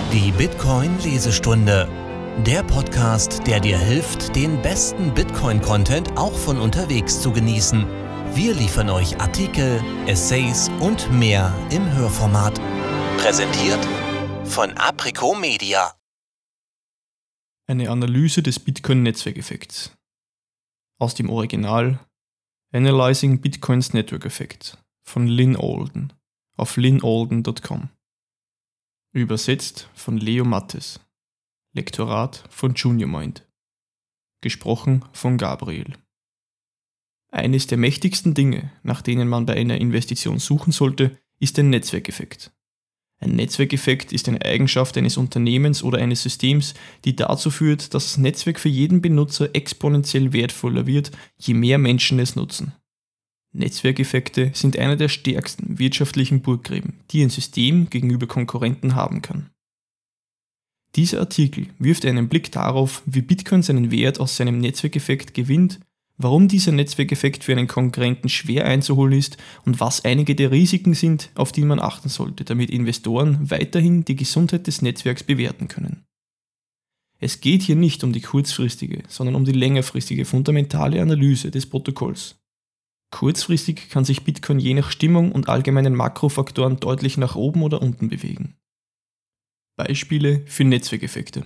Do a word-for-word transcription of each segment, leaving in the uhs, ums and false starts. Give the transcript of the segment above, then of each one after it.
Die Bitcoin-Lesestunde. Der Podcast, der dir hilft, den besten Bitcoin-Content auch von unterwegs zu genießen. Wir liefern euch Artikel, Essays und mehr im Hörformat. Präsentiert von Apricot Media. Eine Analyse des Bitcoin-Netzwerkeffekts. Aus dem Original Analyzing Bitcoin's Network Effect von Lyn Alden auf lyn alden punkt com. Übersetzt von Leo Mattes. Lektorat von JuniorMind. Gesprochen von Gabriel. Eines der mächtigsten Dinge, nach denen man bei einer Investition suchen sollte, ist ein Netzwerkeffekt. Ein Netzwerkeffekt ist eine Eigenschaft eines Unternehmens oder eines Systems, die dazu führt, dass das Netzwerk für jeden Benutzer exponentiell wertvoller wird, je mehr Menschen es nutzen. Netzwerkeffekte sind einer der stärksten wirtschaftlichen Burggräben, die ein System gegenüber Konkurrenten haben kann. Dieser Artikel wirft einen Blick darauf, wie Bitcoin seinen Wert aus seinem Netzwerkeffekt gewinnt, warum dieser Netzwerkeffekt für einen Konkurrenten schwer einzuholen ist und was einige der Risiken sind, auf die man achten sollte, damit Investoren weiterhin die Gesundheit des Netzwerks bewerten können. Es geht hier nicht um die kurzfristige, sondern um die längerfristige fundamentale Analyse des Protokolls. Kurzfristig kann sich Bitcoin je nach Stimmung und allgemeinen Makrofaktoren deutlich nach oben oder unten bewegen. Beispiele für Netzwerkeffekte.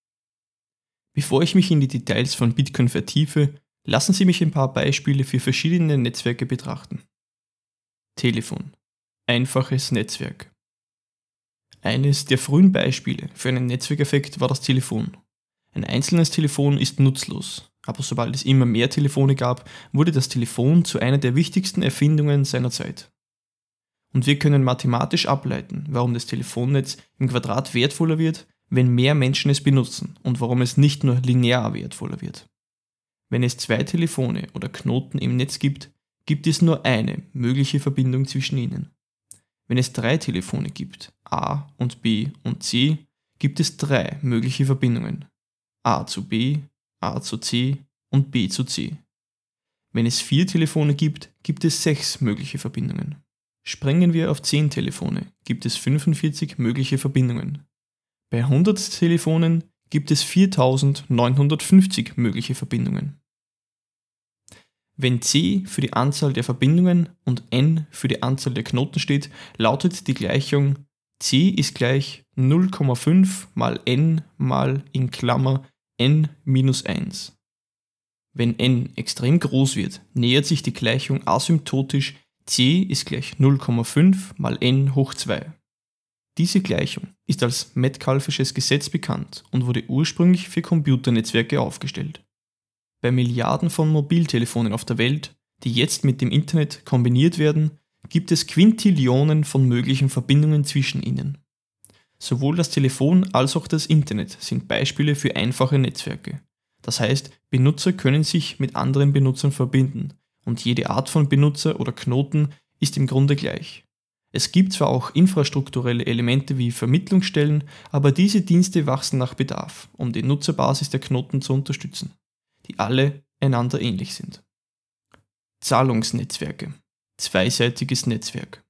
Bevor ich mich in die Details von Bitcoin vertiefe, lassen Sie mich ein paar Beispiele für verschiedene Netzwerke betrachten. Telefon. Einfaches Netzwerk. Eines der frühen Beispiele für einen Netzwerkeffekt war das Telefon. Ein einzelnes Telefon ist nutzlos, aber sobald es immer mehr Telefone gab, wurde das Telefon zu einer der wichtigsten Erfindungen seiner Zeit. Und wir können mathematisch ableiten, warum das Telefonnetz im Quadrat wertvoller wird, wenn mehr Menschen es benutzen und warum es nicht nur linear wertvoller wird. Wenn es zwei Telefone oder Knoten im Netz gibt, gibt es nur eine mögliche Verbindung zwischen ihnen. Wenn es drei Telefone gibt, A und B und C, gibt es drei mögliche Verbindungen. A zu B, A zu C und B zu C. Wenn es vier Telefone gibt, gibt es sechs mögliche Verbindungen. Sprengen wir auf zehn Telefone, gibt es fünfundvierzig mögliche Verbindungen. Bei hundert Telefonen gibt es viertausendneunhundertfünfzig mögliche Verbindungen. Wenn C für die Anzahl der Verbindungen und N für die Anzahl der Knoten steht, lautet die Gleichung C ist gleich null Komma fünf mal N mal in Klammer N minus eins. Wenn N extrem groß wird, nähert sich die Gleichung asymptotisch C ist gleich null Komma fünf mal N hoch zwei. Diese Gleichung ist als Metcalfesches Gesetz bekannt und wurde ursprünglich für Computernetzwerke aufgestellt. Bei Milliarden von Mobiltelefonen auf der Welt, die jetzt mit dem Internet kombiniert werden, gibt es Quintillionen von möglichen Verbindungen zwischen ihnen. Sowohl das Telefon als auch das Internet sind Beispiele für einfache Netzwerke. Das heißt, Benutzer können sich mit anderen Benutzern verbinden und jede Art von Benutzer oder Knoten ist im Grunde gleich. Es gibt zwar auch infrastrukturelle Elemente wie Vermittlungsstellen, aber diese Dienste wachsen nach Bedarf, um die Nutzerbasis der Knoten zu unterstützen, die alle einander ähnlich sind. Zahlungsnetzwerke. Zweiseitiges Netzwerk.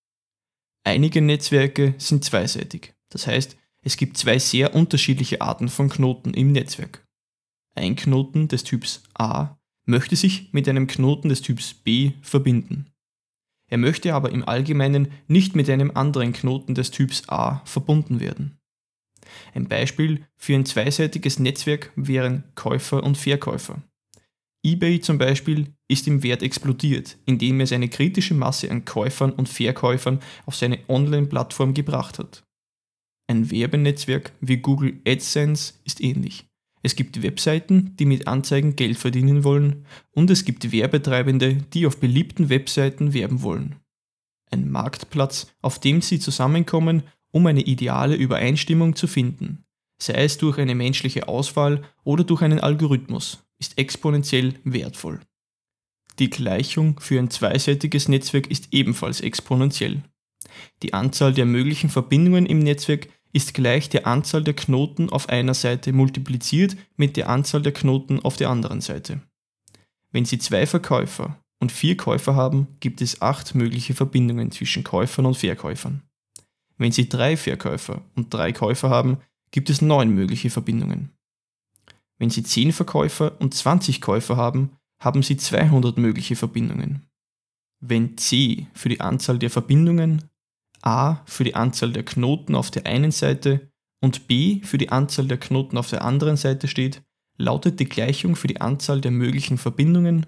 Einige Netzwerke sind zweiseitig. Das heißt, es gibt zwei sehr unterschiedliche Arten von Knoten im Netzwerk. Ein Knoten des Typs A möchte sich mit einem Knoten des Typs B verbinden. Er möchte aber im Allgemeinen nicht mit einem anderen Knoten des Typs A verbunden werden. Ein Beispiel für ein zweiseitiges Netzwerk wären Käufer und Verkäufer. eBay zum Beispiel ist im Wert explodiert, indem es eine kritische Masse an Käufern und Verkäufern auf seine Online-Plattform gebracht hat. Ein Werbenetzwerk wie Google AdSense ist ähnlich. Es gibt Webseiten, die mit Anzeigen Geld verdienen wollen, und es gibt Werbetreibende, die auf beliebten Webseiten werben wollen. Ein Marktplatz, auf dem sie zusammenkommen, um eine ideale Übereinstimmung zu finden, sei es durch eine menschliche Auswahl oder durch einen Algorithmus, ist exponentiell wertvoll. Die Gleichung für ein zweiseitiges Netzwerk ist ebenfalls exponentiell. Die Anzahl der möglichen Verbindungen im Netzwerk ist gleich der Anzahl der Knoten auf einer Seite multipliziert mit der Anzahl der Knoten auf der anderen Seite. Wenn Sie zwei Verkäufer und vier Käufer haben, gibt es acht mögliche Verbindungen zwischen Käufern und Verkäufern. Wenn Sie drei Verkäufer und drei Käufer haben, gibt es neun mögliche Verbindungen. Wenn Sie zehn Verkäufer und zwanzig Käufer haben, haben Sie zweihundert mögliche Verbindungen. Wenn C für die Anzahl der Verbindungen, A für die Anzahl der Knoten auf der einen Seite und B für die Anzahl der Knoten auf der anderen Seite steht, lautet die Gleichung für die Anzahl der möglichen Verbindungen: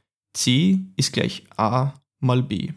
C ist gleich A mal B.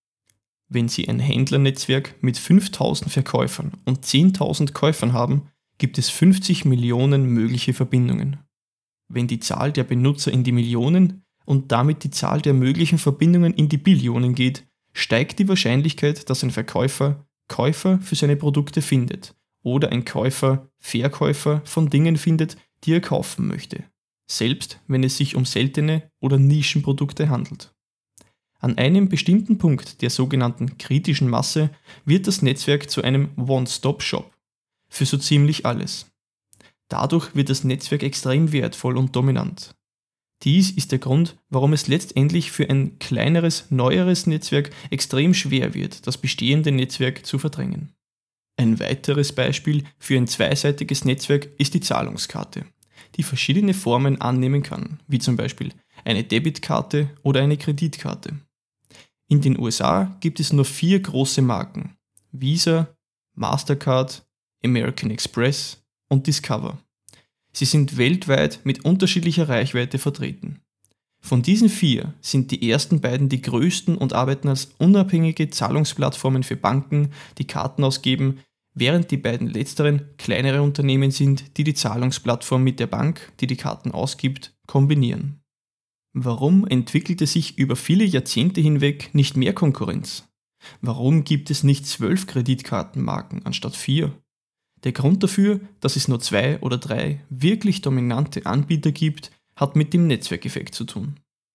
Wenn Sie ein Händlernetzwerk mit fünftausend Verkäufern und zehntausend Käufern haben, gibt es fünfzig Millionen mögliche Verbindungen. Wenn die Zahl der Benutzer in die Millionen und damit die Zahl der möglichen Verbindungen in die Billionen geht, steigt die Wahrscheinlichkeit, dass ein Verkäufer Käufer für seine Produkte findet oder ein Käufer Verkäufer von Dingen findet, die er kaufen möchte, selbst wenn es sich um seltene oder Nischenprodukte handelt. An einem bestimmten Punkt der sogenannten kritischen Masse wird das Netzwerk zu einem One-Stop-Shop für so ziemlich alles. Dadurch wird das Netzwerk extrem wertvoll und dominant. Dies ist der Grund, warum es letztendlich für ein kleineres, neueres Netzwerk extrem schwer wird, das bestehende Netzwerk zu verdrängen. Ein weiteres Beispiel für ein zweiseitiges Netzwerk ist die Zahlungskarte, die verschiedene Formen annehmen kann, wie zum Beispiel eine Debitkarte oder eine Kreditkarte. In den U S A gibt es nur vier große Marken: Visa, Mastercard, American Express und Discover. Sie sind weltweit mit unterschiedlicher Reichweite vertreten. Von diesen vier sind die ersten beiden die größten und arbeiten als unabhängige Zahlungsplattformen für Banken, die Karten ausgeben, während die beiden letzteren kleinere Unternehmen sind, die die Zahlungsplattform mit der Bank, die die Karten ausgibt, kombinieren. Warum entwickelte sich über viele Jahrzehnte hinweg nicht mehr Konkurrenz? Warum gibt es nicht zwölf Kreditkartenmarken anstatt vier? Der Grund dafür, dass es nur zwei oder drei wirklich dominante Anbieter gibt, hat mit dem Netzwerkeffekt zu tun.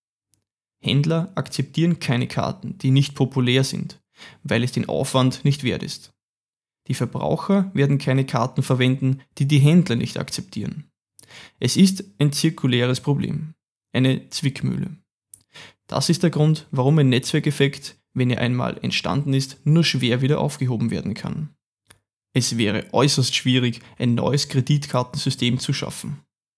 Händler akzeptieren keine Karten, die nicht populär sind, weil es den Aufwand nicht wert ist. Die Verbraucher werden keine Karten verwenden, die die Händler nicht akzeptieren. Es ist ein zirkuläres Problem, eine Zwickmühle. Das ist der Grund, warum ein Netzwerkeffekt, wenn er einmal entstanden ist, nur schwer wieder aufgehoben werden kann. Es wäre äußerst schwierig, ein neues Kreditkartensystem zu schaffen.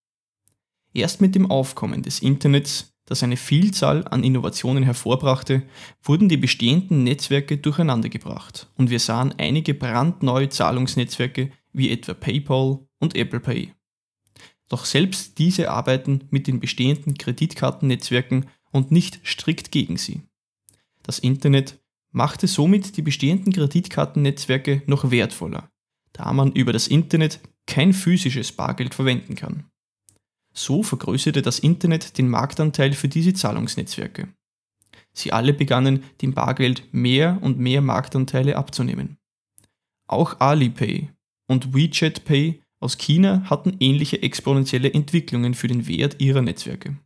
Erst mit dem Aufkommen des Internets, das eine Vielzahl an Innovationen hervorbrachte, wurden die bestehenden Netzwerke durcheinandergebracht und wir sahen einige brandneue Zahlungsnetzwerke wie etwa PayPal und Apple Pay. Doch selbst diese arbeiten mit den bestehenden Kreditkartennetzwerken und nicht strikt gegen sie. Das Internet machte somit die bestehenden Kreditkartennetzwerke noch wertvoller, da man über das Internet kein physisches Bargeld verwenden kann. So vergrößerte das Internet den Marktanteil für diese Zahlungsnetzwerke. Sie alle begannen, dem Bargeld mehr und mehr Marktanteile abzunehmen. Auch Alipay und WeChat Pay aus China hatten ähnliche exponentielle Entwicklungen für den Wert ihrer Netzwerke.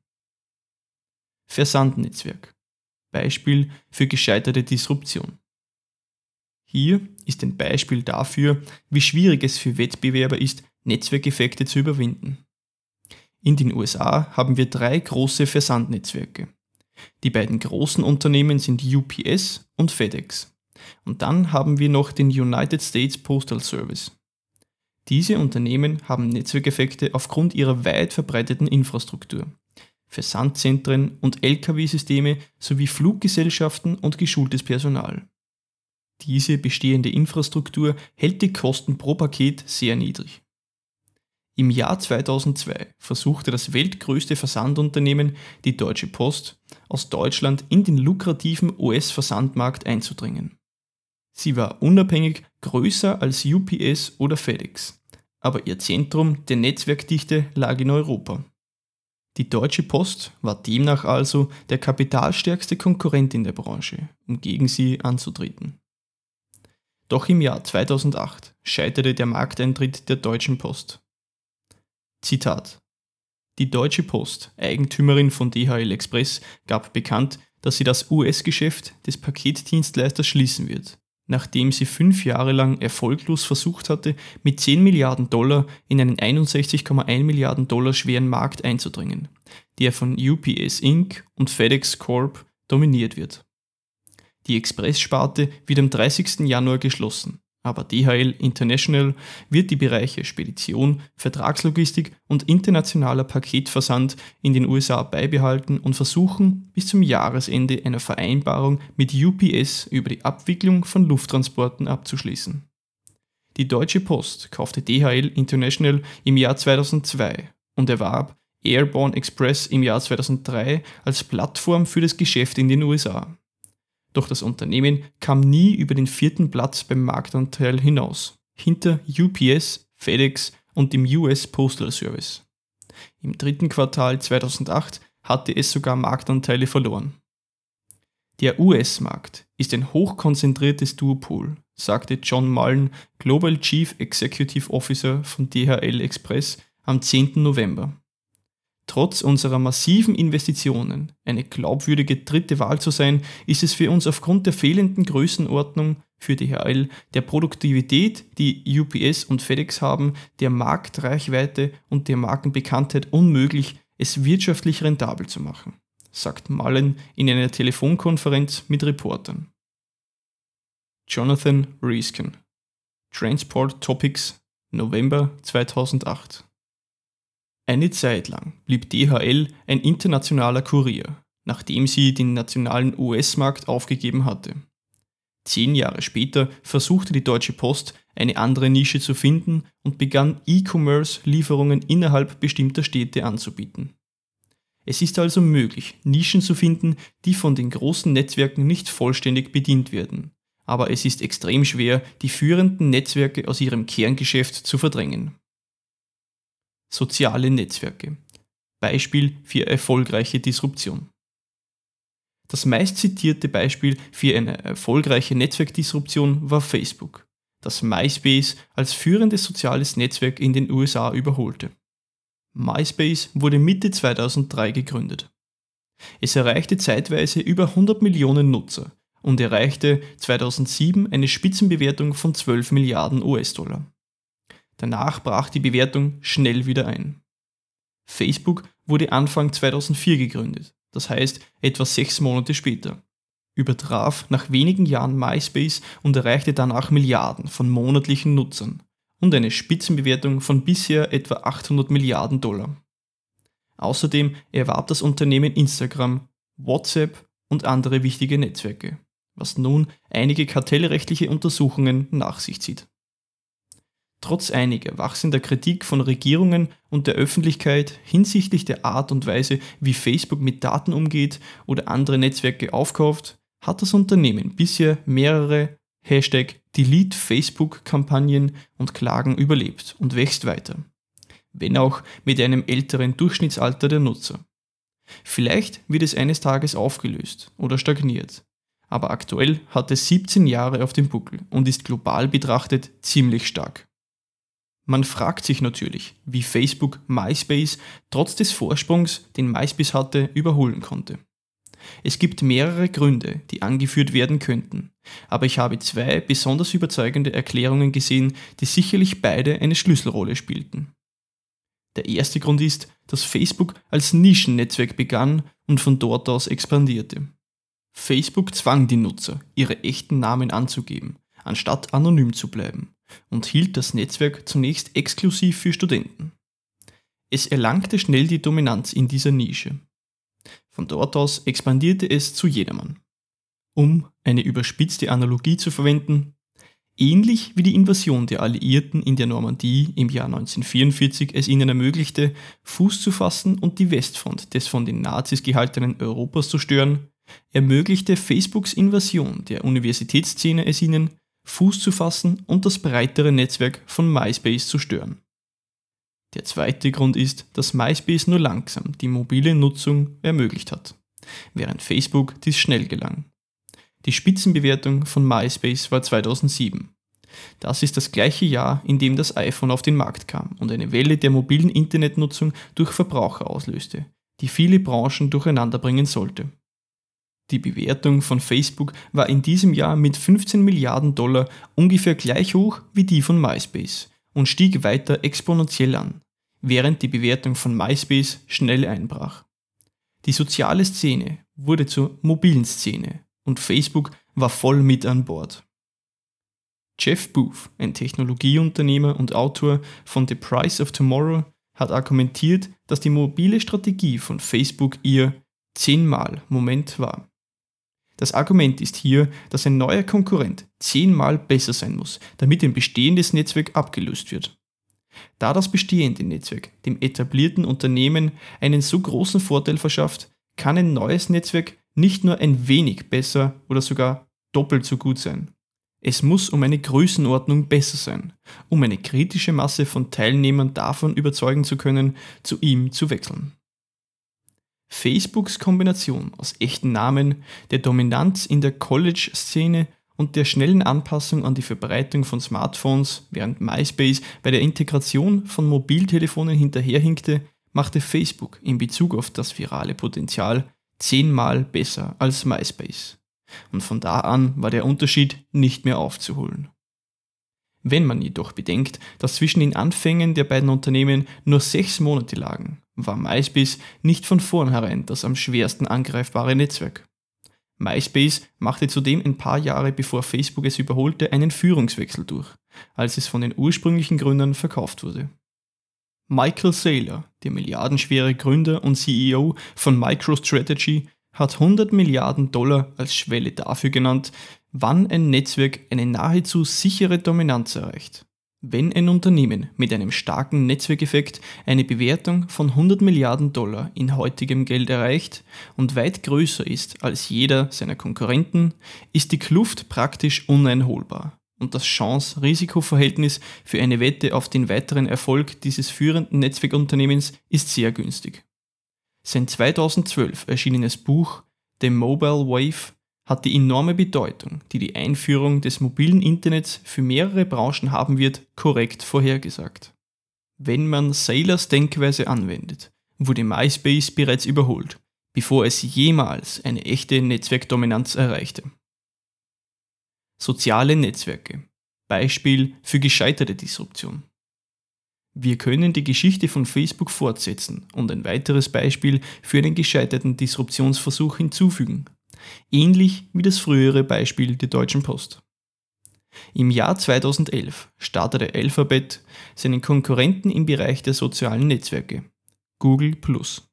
Versandnetzwerk. Beispiel für gescheiterte Disruption. Hier ist ein Beispiel dafür, wie schwierig es für Wettbewerber ist, Netzwerkeffekte zu überwinden. In den U S A haben wir drei große Versandnetzwerke. Die beiden großen Unternehmen sind U P S und FedEx. Und dann haben wir noch den United States Postal Service. Diese Unternehmen haben Netzwerkeffekte aufgrund ihrer weit verbreiteten Infrastruktur, Versandzentren und L K W-Systeme sowie Fluggesellschaften und geschultes Personal. Diese bestehende Infrastruktur hält die Kosten pro Paket sehr niedrig. Im Jahr zweitausendzwei versuchte das weltgrößte Versandunternehmen, die Deutsche Post, aus Deutschland in den lukrativen U S-Versandmarkt einzudringen. Sie war unabhängig größer als U P S oder FedEx, aber ihr Zentrum der Netzwerkdichte lag in Europa. Die Deutsche Post war demnach also der kapitalstärkste Konkurrent in der Branche, um gegen sie anzutreten. Doch im Jahr zweitausendacht scheiterte der Markteintritt der Deutschen Post. Zitat: Die Deutsche Post, Eigentümerin von D H L Express, gab bekannt, dass sie das U S-Geschäft des Paketdienstleisters schließen wird, nachdem sie fünf Jahre lang erfolglos versucht hatte, mit zehn Milliarden Dollar in einen einundsechzig Komma eins Milliarden Dollar schweren Markt einzudringen, der von U P S Incorporated und FedEx Corporation dominiert wird. Die Express-Sparte wird am dreißigsten Januar geschlossen Aber D H L International wird die Bereiche Spedition, Vertragslogistik und internationaler Paketversand in den U S A beibehalten und versuchen, bis zum Jahresende eine Vereinbarung mit U P S über die Abwicklung von Lufttransporten abzuschließen. Die Deutsche Post kaufte D H L International im Jahr zweitausendzwei und erwarb Airborne Express im Jahr zweitausenddrei als Plattform für das Geschäft in den U S A. Doch das Unternehmen kam nie über den vierten Platz beim Marktanteil hinaus, hinter U P S, FedEx und dem U S Postal Service. Im dritten Quartal zweitausendacht hatte es sogar Marktanteile verloren. Der U S-Markt ist ein hochkonzentriertes Duopol, sagte John Mullen, Global Chief Executive Officer von D H L Express, am zehnten November. Trotz unserer massiven Investitionen eine glaubwürdige dritte Wahl zu sein, ist es für uns aufgrund der fehlenden Größenordnung für D H L, der Produktivität, die U P S und FedEx haben, der Marktreichweite und der Markenbekanntheit unmöglich, es wirtschaftlich rentabel zu machen, sagt Mullen in einer Telefonkonferenz mit Reportern. Jonathan Reesken, Transport Topics, November zweitausendacht. Eine Zeit lang blieb D H L ein internationaler Kurier, nachdem sie den nationalen U S-Markt aufgegeben hatte. Zehn Jahre später versuchte die Deutsche Post, eine andere Nische zu finden und begann E-Commerce-Lieferungen innerhalb bestimmter Städte anzubieten. Es ist also möglich, Nischen zu finden, die von den großen Netzwerken nicht vollständig bedient werden, aber es ist extrem schwer, die führenden Netzwerke aus ihrem Kerngeschäft zu verdrängen. Soziale Netzwerke. Beispiel für erfolgreiche Disruption. Das meistzitierte Beispiel für eine erfolgreiche Netzwerkdisruption war Facebook, das MySpace als führendes soziales Netzwerk in den U S A überholte. MySpace wurde Mitte zweitausenddrei gegründet. Es erreichte zeitweise über hundert Millionen Nutzer und erreichte zweitausendsieben eine Spitzenbewertung von zwölf Milliarden U S-Dollar. Danach brach die Bewertung schnell wieder ein. Facebook wurde Anfang zweitausendvier gegründet, das heißt etwa sechs Monate später, übertraf nach wenigen Jahren MySpace und erreichte danach Milliarden von monatlichen Nutzern und eine Spitzenbewertung von bisher etwa achthundert Milliarden Dollar. Außerdem erwarb das Unternehmen Instagram, WhatsApp und andere wichtige Netzwerke, was nun einige kartellrechtliche Untersuchungen nach sich zieht. Trotz einiger wachsender Kritik von Regierungen und der Öffentlichkeit hinsichtlich der Art und Weise, wie Facebook mit Daten umgeht oder andere Netzwerke aufkauft, hat das Unternehmen bisher mehrere Hashtag Delete Facebook-Kampagnen und Klagen überlebt und wächst weiter, wenn auch mit einem älteren Durchschnittsalter der Nutzer. Vielleicht wird es eines Tages aufgelöst oder stagniert, aber aktuell hat es siebzehn Jahre auf dem Buckel und ist global betrachtet ziemlich stark. Man fragt sich natürlich, wie Facebook MySpace trotz des Vorsprungs, den MySpace hatte, überholen konnte. Es gibt mehrere Gründe, die angeführt werden könnten, aber ich habe zwei besonders überzeugende Erklärungen gesehen, die sicherlich beide eine Schlüsselrolle spielten. Der erste Grund ist, dass Facebook als Nischennetzwerk begann und von dort aus expandierte. Facebook zwang die Nutzer, ihre echten Namen anzugeben, anstatt anonym zu bleiben, und hielt das Netzwerk zunächst exklusiv für Studenten. Es erlangte schnell die Dominanz in dieser Nische. Von dort aus expandierte es zu jedermann. Um eine überspitzte Analogie zu verwenden, ähnlich wie die Invasion der Alliierten in der Normandie im Jahr neunzehnhundertvierundvierzig es ihnen ermöglichte, Fuß zu fassen und die Westfront des von den Nazis gehaltenen Europas zu stören, ermöglichte Facebooks Invasion der Universitätsszene es ihnen, Fuß zu fassen und das breitere Netzwerk von MySpace zu stören. Der zweite Grund ist, dass MySpace nur langsam die mobile Nutzung ermöglicht hat, während Facebook dies schnell gelang. Die Spitzenbewertung von MySpace war zweitausendsieben. Das ist das gleiche Jahr, in dem das iPhone auf den Markt kam und eine Welle der mobilen Internetnutzung durch Verbraucher auslöste, die viele Branchen durcheinanderbringen sollte. Die Bewertung von Facebook war in diesem Jahr mit fünfzehn Milliarden Dollar ungefähr gleich hoch wie die von MySpace und stieg weiter exponentiell an, während die Bewertung von MySpace schnell einbrach. Die soziale Szene wurde zur mobilen Szene und Facebook war voll mit an Bord. Jeff Booth, ein Technologieunternehmer und Autor von The Price of Tomorrow, hat argumentiert, dass die mobile Strategie von Facebook ihr zehnmal Moment war. Das Argument ist hier, dass ein neuer Konkurrent zehnmal besser sein muss, damit ein bestehendes Netzwerk abgelöst wird. Da das bestehende Netzwerk dem etablierten Unternehmen einen so großen Vorteil verschafft, kann ein neues Netzwerk nicht nur ein wenig besser oder sogar doppelt so gut sein. Es muss um eine Größenordnung besser sein, um eine kritische Masse von Teilnehmern davon überzeugen zu können, zu ihm zu wechseln. Facebooks Kombination aus echten Namen, der Dominanz in der College-Szene und der schnellen Anpassung an die Verbreitung von Smartphones, während MySpace bei der Integration von Mobiltelefonen hinterherhinkte, machte Facebook in Bezug auf das virale Potenzial zehnmal besser als MySpace. Und von da an war der Unterschied nicht mehr aufzuholen. Wenn man jedoch bedenkt, dass zwischen den Anfängen der beiden Unternehmen nur sechs Monate lagen, war MySpace nicht von vornherein das am schwersten angreifbare Netzwerk. MySpace machte zudem ein paar Jahre bevor Facebook es überholte einen Führungswechsel durch, als es von den ursprünglichen Gründern verkauft wurde. Michael Saylor, der milliardenschwere Gründer und C E O von MicroStrategy, hat hundert Milliarden Dollar als Schwelle dafür genannt, wann ein Netzwerk eine nahezu sichere Dominanz erreicht. Wenn ein Unternehmen mit einem starken Netzwerkeffekt eine Bewertung von hundert Milliarden Dollar in heutigem Geld erreicht und weit größer ist als jeder seiner Konkurrenten, ist die Kluft praktisch uneinholbar und das Chance-Risiko-Verhältnis für eine Wette auf den weiteren Erfolg dieses führenden Netzwerkunternehmens ist sehr günstig. Sein zweitausendzwölf erschienenes Buch The Mobile Wave hat die enorme Bedeutung, die die Einführung des mobilen Internets für mehrere Branchen haben wird, korrekt vorhergesagt. Wenn man Saylors Denkweise anwendet, wurde MySpace bereits überholt, bevor es jemals eine echte Netzwerkdominanz erreichte. Soziale Netzwerke. Beispiel für gescheiterte Disruption. Wir können die Geschichte von Facebook fortsetzen und ein weiteres Beispiel für einen gescheiterten Disruptionsversuch hinzufügen. Ähnlich wie das frühere Beispiel der Deutschen Post. Im Jahr zweitausendelf startete Alphabet seinen Konkurrenten im Bereich der sozialen Netzwerke, Google plus.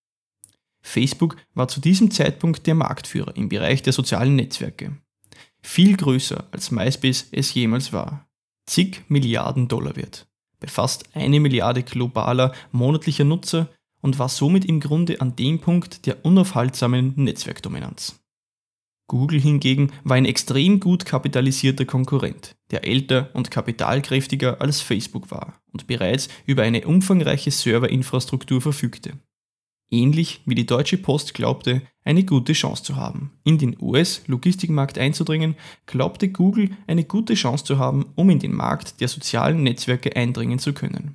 Facebook war zu diesem Zeitpunkt der Marktführer im Bereich der sozialen Netzwerke. Viel größer als MySpace es jemals war. Zig Milliarden Dollar wert. Bei fast eine Milliarde globaler monatlicher Nutzer und war somit im Grunde an dem Punkt der unaufhaltsamen Netzwerkdominanz. Google hingegen war ein extrem gut kapitalisierter Konkurrent, der älter und kapitalkräftiger als Facebook war und bereits über eine umfangreiche Serverinfrastruktur verfügte. Ähnlich wie die Deutsche Post glaubte, eine gute Chance zu haben, in den U S-Logistikmarkt einzudringen, glaubte Google eine gute Chance zu haben, um in den Markt der sozialen Netzwerke eindringen zu können.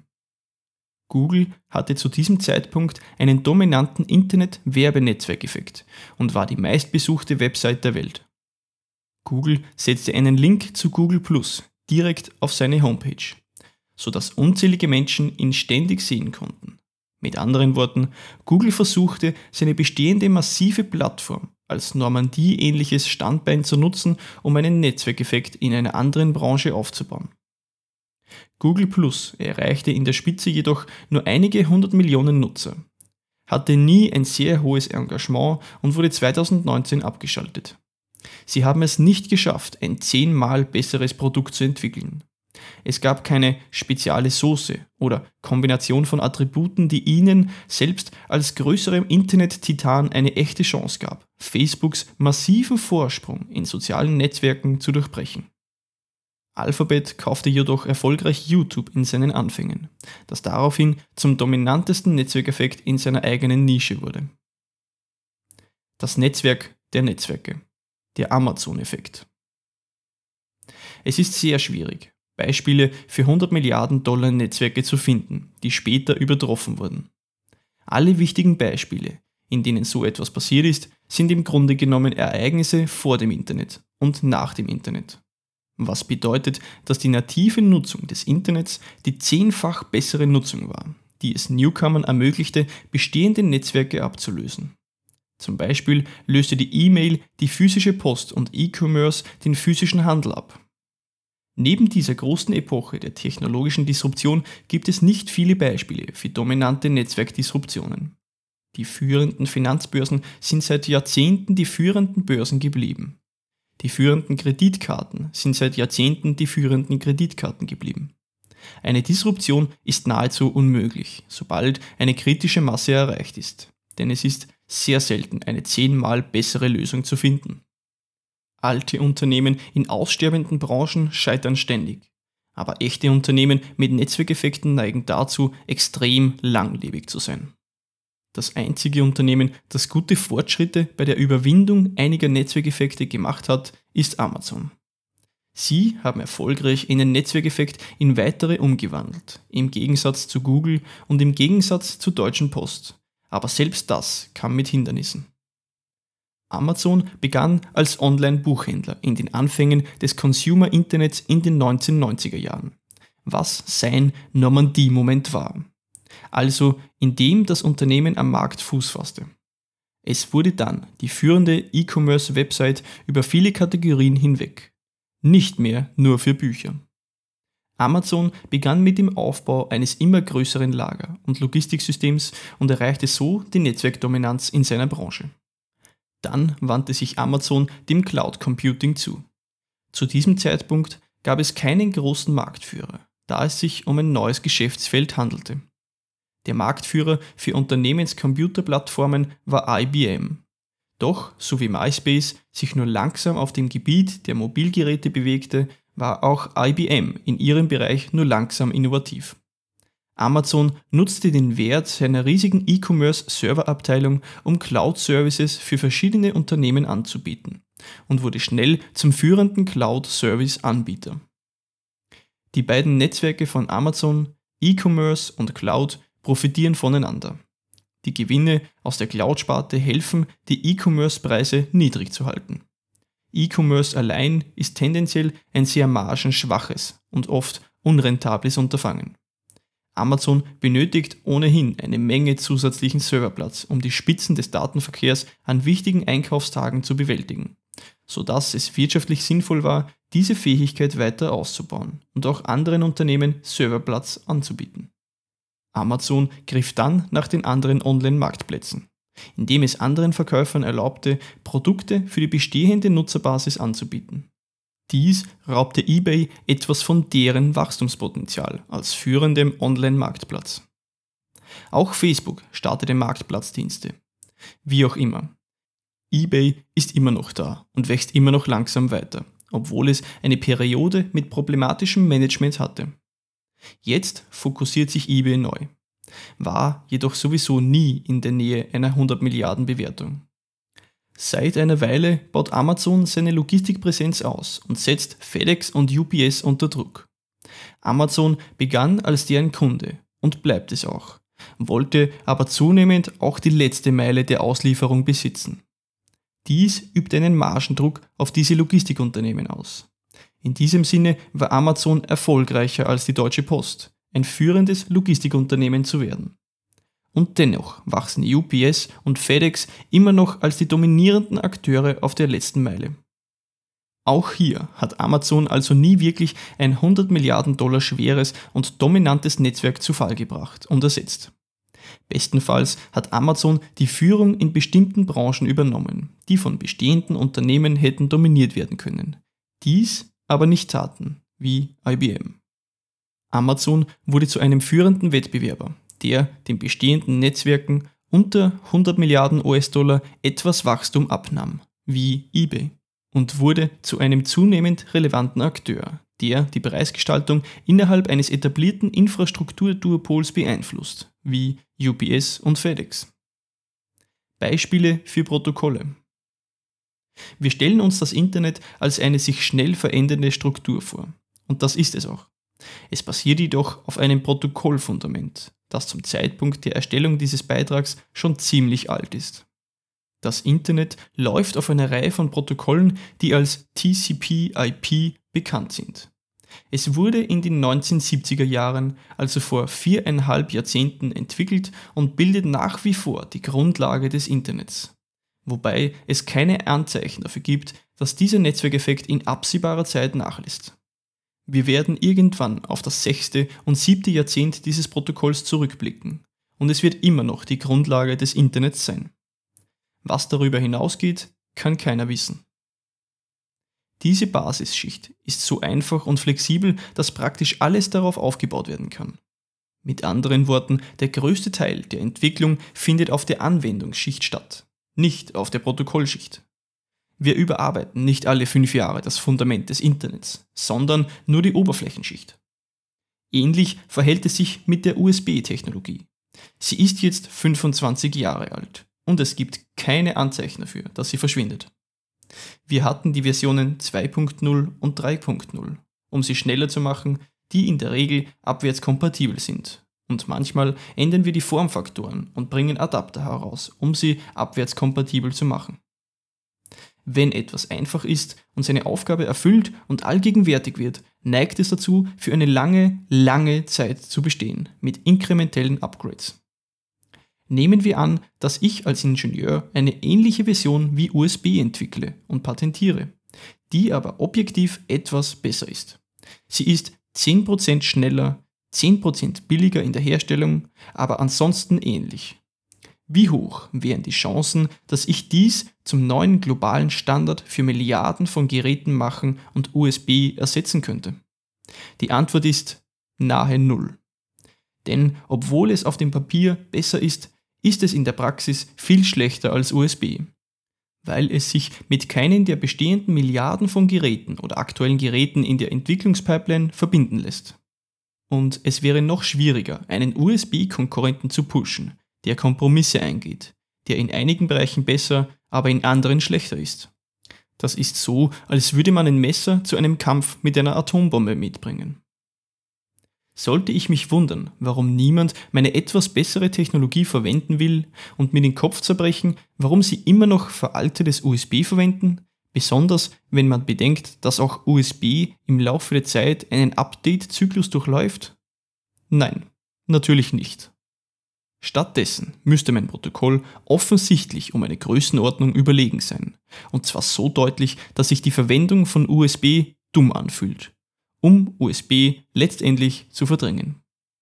Google hatte zu diesem Zeitpunkt einen dominanten Internet-Werbenetzwerkeffekt und war die meistbesuchte Website der Welt. Google setzte einen Link zu Google plus direkt auf seine Homepage, sodass unzählige Menschen ihn ständig sehen konnten. Mit anderen Worten, Google versuchte, seine bestehende massive Plattform als Normandie-ähnliches Standbein zu nutzen, um einen Netzwerkeffekt in einer anderen Branche aufzubauen. Google plus erreichte in der Spitze jedoch nur einige hundert Millionen Nutzer, hatte nie ein sehr hohes Engagement und wurde zweitausendneunzehn abgeschaltet. Sie haben es nicht geschafft, ein zehnmal besseres Produkt zu entwickeln. Es gab keine spezielle Soße oder Kombination von Attributen, die ihnen selbst als größerem Internet-Titan eine echte Chance gab, Facebooks massiven Vorsprung in sozialen Netzwerken zu durchbrechen. Alphabet kaufte jedoch erfolgreich YouTube in seinen Anfängen, das daraufhin zum dominantesten Netzwerkeffekt in seiner eigenen Nische wurde. Das Netzwerk der Netzwerke, der Amazon-Effekt. Es ist sehr schwierig, Beispiele für hundert Milliarden Dollar Netzwerke zu finden, die später übertroffen wurden. Alle wichtigen Beispiele, in denen so etwas passiert ist, sind im Grunde genommen Ereignisse vor dem Internet und nach dem Internet. Was bedeutet, dass die native Nutzung des Internets die zehnfach bessere Nutzung war, die es Newcomern ermöglichte, bestehende Netzwerke abzulösen. Zum Beispiel löste die E-Mail die physische Post und E-Commerce den physischen Handel ab. Neben dieser großen Epoche der technologischen Disruption gibt es nicht viele Beispiele für dominante Netzwerkdisruptionen. Die führenden Finanzbörsen sind seit Jahrzehnten die führenden Börsen geblieben. Die führenden Kreditkarten sind seit Jahrzehnten die führenden Kreditkarten geblieben. Eine Disruption ist nahezu unmöglich, sobald eine kritische Masse erreicht ist, denn es ist sehr selten eine zehnmal bessere Lösung zu finden. Alte Unternehmen in aussterbenden Branchen scheitern ständig, aber echte Unternehmen mit Netzwerkeffekten neigen dazu, extrem langlebig zu sein. Das einzige Unternehmen, das gute Fortschritte bei der Überwindung einiger Netzwerkeffekte gemacht hat, ist Amazon. Sie haben erfolgreich einen Netzwerkeffekt in weitere umgewandelt, im Gegensatz zu Google und im Gegensatz zur Deutschen Post. Aber selbst das kam mit Hindernissen. Amazon begann als Online-Buchhändler in den Anfängen des Consumer-Internets in den neunzehnhundertneunziger Jahren, was sein Normandie-Moment war. Also indem das Unternehmen am Markt Fuß fasste. Es wurde dann die führende E-Commerce-Website über viele Kategorien hinweg. Nicht mehr nur für Bücher. Amazon begann mit dem Aufbau eines immer größeren Lager- und Logistiksystems und erreichte so die Netzwerkdominanz in seiner Branche. Dann wandte sich Amazon dem Cloud Computing zu. Zu diesem Zeitpunkt gab es keinen großen Marktführer, da es sich um ein neues Geschäftsfeld handelte. Der Marktführer für Unternehmenscomputerplattformen war I B M. Doch, so wie MySpace sich nur langsam auf dem Gebiet der Mobilgeräte bewegte, war auch I B M in ihrem Bereich nur langsam innovativ. Amazon nutzte den Wert seiner riesigen E-Commerce-Serverabteilung, um Cloud-Services für verschiedene Unternehmen anzubieten und wurde schnell zum führenden Cloud-Service-Anbieter. Die beiden Netzwerke von Amazon, E-Commerce und Cloud, profitieren voneinander. Die Gewinne aus der Cloud-Sparte helfen, die E-Commerce-Preise niedrig zu halten. E-Commerce allein ist tendenziell ein sehr margenschwaches und oft unrentables Unterfangen. Amazon benötigt ohnehin eine Menge zusätzlichen Serverplatz, um die Spitzen des Datenverkehrs an wichtigen Einkaufstagen zu bewältigen, sodass es wirtschaftlich sinnvoll war, diese Fähigkeit weiter auszubauen und auch anderen Unternehmen Serverplatz anzubieten. Amazon griff dann nach den anderen Online-Marktplätzen, indem es anderen Verkäufern erlaubte, Produkte für die bestehende Nutzerbasis anzubieten. Dies raubte eBay etwas von deren Wachstumspotenzial als führendem Online-Marktplatz. Auch Facebook startete Marktplatzdienste. Wie auch immer. eBay ist immer noch da und wächst immer noch langsam weiter, obwohl es eine Periode mit problematischem Management hatte. Jetzt fokussiert sich eBay neu, war jedoch sowieso nie in der Nähe einer hundert Milliarden Bewertung. Seit einer Weile baut Amazon seine Logistikpräsenz aus und setzt FedEx und U P S unter Druck. Amazon begann als deren Kunde und bleibt es auch, wollte aber zunehmend auch die letzte Meile der Auslieferung besitzen. Dies übt einen Margendruck auf diese Logistikunternehmen aus. In diesem Sinne war Amazon erfolgreicher als die Deutsche Post, ein führendes Logistikunternehmen zu werden. Und dennoch wachsen U P S und FedEx immer noch als die dominierenden Akteure auf der letzten Meile. Auch hier hat Amazon also nie wirklich ein hundert Milliarden Dollar schweres und dominantes Netzwerk zu Fall gebracht und ersetzt. Bestenfalls hat Amazon die Führung in bestimmten Branchen übernommen, die von bestehenden Unternehmen hätten dominiert werden können. Dies aber nicht taten, wie I B M. Amazon wurde zu einem führenden Wettbewerber, der den bestehenden Netzwerken unter hundert Milliarden U S-Dollar etwas Wachstum abnahm, wie eBay, und wurde zu einem zunehmend relevanten Akteur, der die Preisgestaltung innerhalb eines etablierten Infrastrukturduopols beeinflusst, wie U P S und FedEx. Beispiele für Protokolle. Wir stellen uns das Internet als eine sich schnell verändernde Struktur vor, und das ist es auch. Es basiert jedoch auf einem Protokollfundament, das zum Zeitpunkt der Erstellung dieses Beitrags schon ziemlich alt ist. Das Internet läuft auf einer Reihe von Protokollen, die als T C P I P bekannt sind. Es wurde in den neunzehnhundertsiebziger Jahren, also vor viereinhalb Jahrzehnten, entwickelt und bildet nach wie vor die Grundlage des Internets. Wobei es keine Anzeichen dafür gibt, dass dieser Netzwerkeffekt in absehbarer Zeit nachlässt. Wir werden irgendwann auf das sechste und siebte Jahrzehnt dieses Protokolls zurückblicken und es wird immer noch die Grundlage des Internets sein. Was darüber hinausgeht, kann keiner wissen. Diese Basisschicht ist so einfach und flexibel, dass praktisch alles darauf aufgebaut werden kann. Mit anderen Worten, der größte Teil der Entwicklung findet auf der Anwendungsschicht statt, nicht auf der Protokollschicht. Wir überarbeiten nicht alle fünf Jahre das Fundament des Internets, sondern nur die Oberflächenschicht. Ähnlich verhält es sich mit der U S B-Technologie. Sie ist jetzt fünfundzwanzig Jahre alt und es gibt keine Anzeichen dafür, dass sie verschwindet. Wir hatten die Versionen zwei Punkt null und drei Punkt null, um sie schneller zu machen, die in der Regel abwärtskompatibel sind. Und manchmal ändern wir die Formfaktoren und bringen Adapter heraus, um sie abwärtskompatibel zu machen. Wenn etwas einfach ist und seine Aufgabe erfüllt und allgegenwärtig wird, neigt es dazu, für eine lange, lange Zeit zu bestehen, mit inkrementellen Upgrades. Nehmen wir an, dass ich als Ingenieur eine ähnliche Version wie U S B entwickle und patentiere, die aber objektiv etwas besser ist. Sie ist zehn Prozent schneller, zehn Prozent billiger in der Herstellung, aber ansonsten ähnlich. Wie hoch wären die Chancen, dass ich dies zum neuen globalen Standard für Milliarden von Geräten machen und U S B ersetzen könnte? Die Antwort ist nahe Null. Denn obwohl es auf dem Papier besser ist, ist es in der Praxis viel schlechter als U S B, weil es sich mit keinen der bestehenden Milliarden von Geräten oder aktuellen Geräten in der Entwicklungspipeline verbinden lässt. Und es wäre noch schwieriger, einen U S B-Konkurrenten zu pushen, der Kompromisse eingeht, der in einigen Bereichen besser, aber in anderen schlechter ist. Das ist so, als würde man ein Messer zu einem Kampf mit einer Atombombe mitbringen. Sollte ich mich wundern, warum niemand meine etwas bessere Technologie verwenden will und mir den Kopf zerbrechen, warum sie immer noch veraltetes U S B verwenden, besonders wenn man bedenkt, dass auch U S B im Laufe der Zeit einen Update-Zyklus durchläuft? Nein, natürlich nicht. Stattdessen müsste mein Protokoll offensichtlich um eine Größenordnung überlegen sein, und zwar so deutlich, dass sich die Verwendung von U S B dumm anfühlt, um U S B letztendlich zu verdrängen.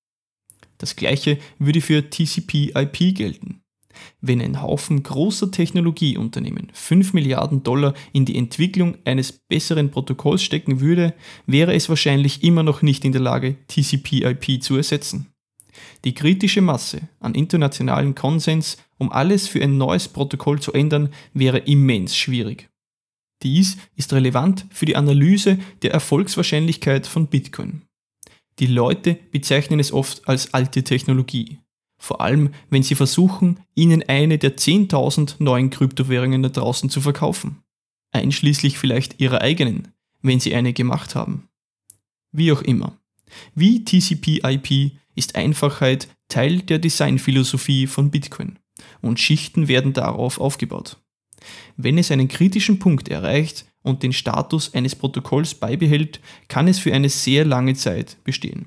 Das gleiche würde für T C P I P gelten. Wenn ein Haufen großer Technologieunternehmen fünf Milliarden Dollar in die Entwicklung eines besseren Protokolls stecken würde, wäre es wahrscheinlich immer noch nicht in der Lage, T C P I P zu ersetzen. Die kritische Masse an internationalen Konsens, um alles für ein neues Protokoll zu ändern, wäre immens schwierig. Dies ist relevant für die Analyse der Erfolgswahrscheinlichkeit von Bitcoin. Die Leute bezeichnen es oft als alte Technologie, vor allem wenn sie versuchen, ihnen eine der zehntausend neuen Kryptowährungen da draußen zu verkaufen, einschließlich vielleicht ihrer eigenen, wenn sie eine gemacht haben. Wie auch immer. Wie T C P I P ist Einfachheit Teil der Designphilosophie von Bitcoin und Schichten werden darauf aufgebaut. Wenn es einen kritischen Punkt erreicht und den Status eines Protokolls beibehält, kann es für eine sehr lange Zeit bestehen.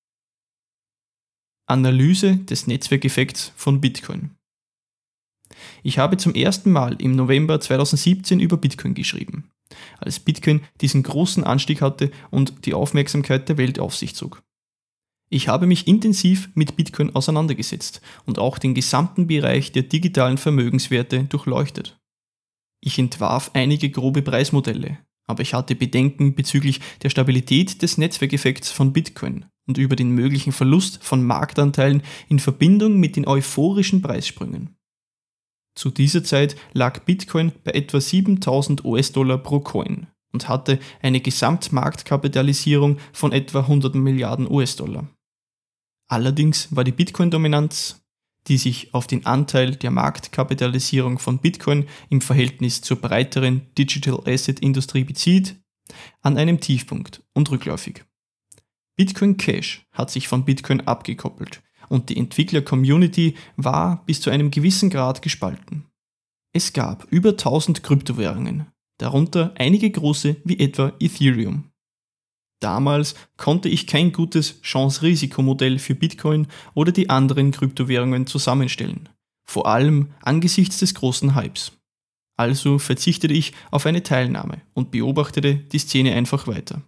Analyse des Netzwerkeffekts von Bitcoin. Ich habe zum ersten Mal im November zweitausendsiebzehn über Bitcoin geschrieben, als Bitcoin diesen großen Anstieg hatte und die Aufmerksamkeit der Welt auf sich zog. Ich habe mich intensiv mit Bitcoin auseinandergesetzt und auch den gesamten Bereich der digitalen Vermögenswerte durchleuchtet. Ich entwarf einige grobe Preismodelle, aber ich hatte Bedenken bezüglich der Stabilität des Netzwerkeffekts von Bitcoin und über den möglichen Verlust von Marktanteilen in Verbindung mit den euphorischen Preissprüngen. Zu dieser Zeit lag Bitcoin bei etwa siebentausend US-Dollar pro Coin und hatte eine Gesamtmarktkapitalisierung von etwa hundert Milliarden US-Dollar. Allerdings war die Bitcoin-Dominanz, die sich auf den Anteil der Marktkapitalisierung von Bitcoin im Verhältnis zur breiteren Digital Asset-Industrie bezieht, an einem Tiefpunkt und rückläufig. Bitcoin Cash hat sich von Bitcoin abgekoppelt und die Entwickler-Community war bis zu einem gewissen Grad gespalten. Es gab über tausend Kryptowährungen, darunter einige große wie etwa Ethereum. Damals konnte ich kein gutes Chance-Risiko-Modell für Bitcoin oder die anderen Kryptowährungen zusammenstellen, vor allem angesichts des großen Hypes. Also verzichtete ich auf eine Teilnahme und beobachtete die Szene einfach weiter.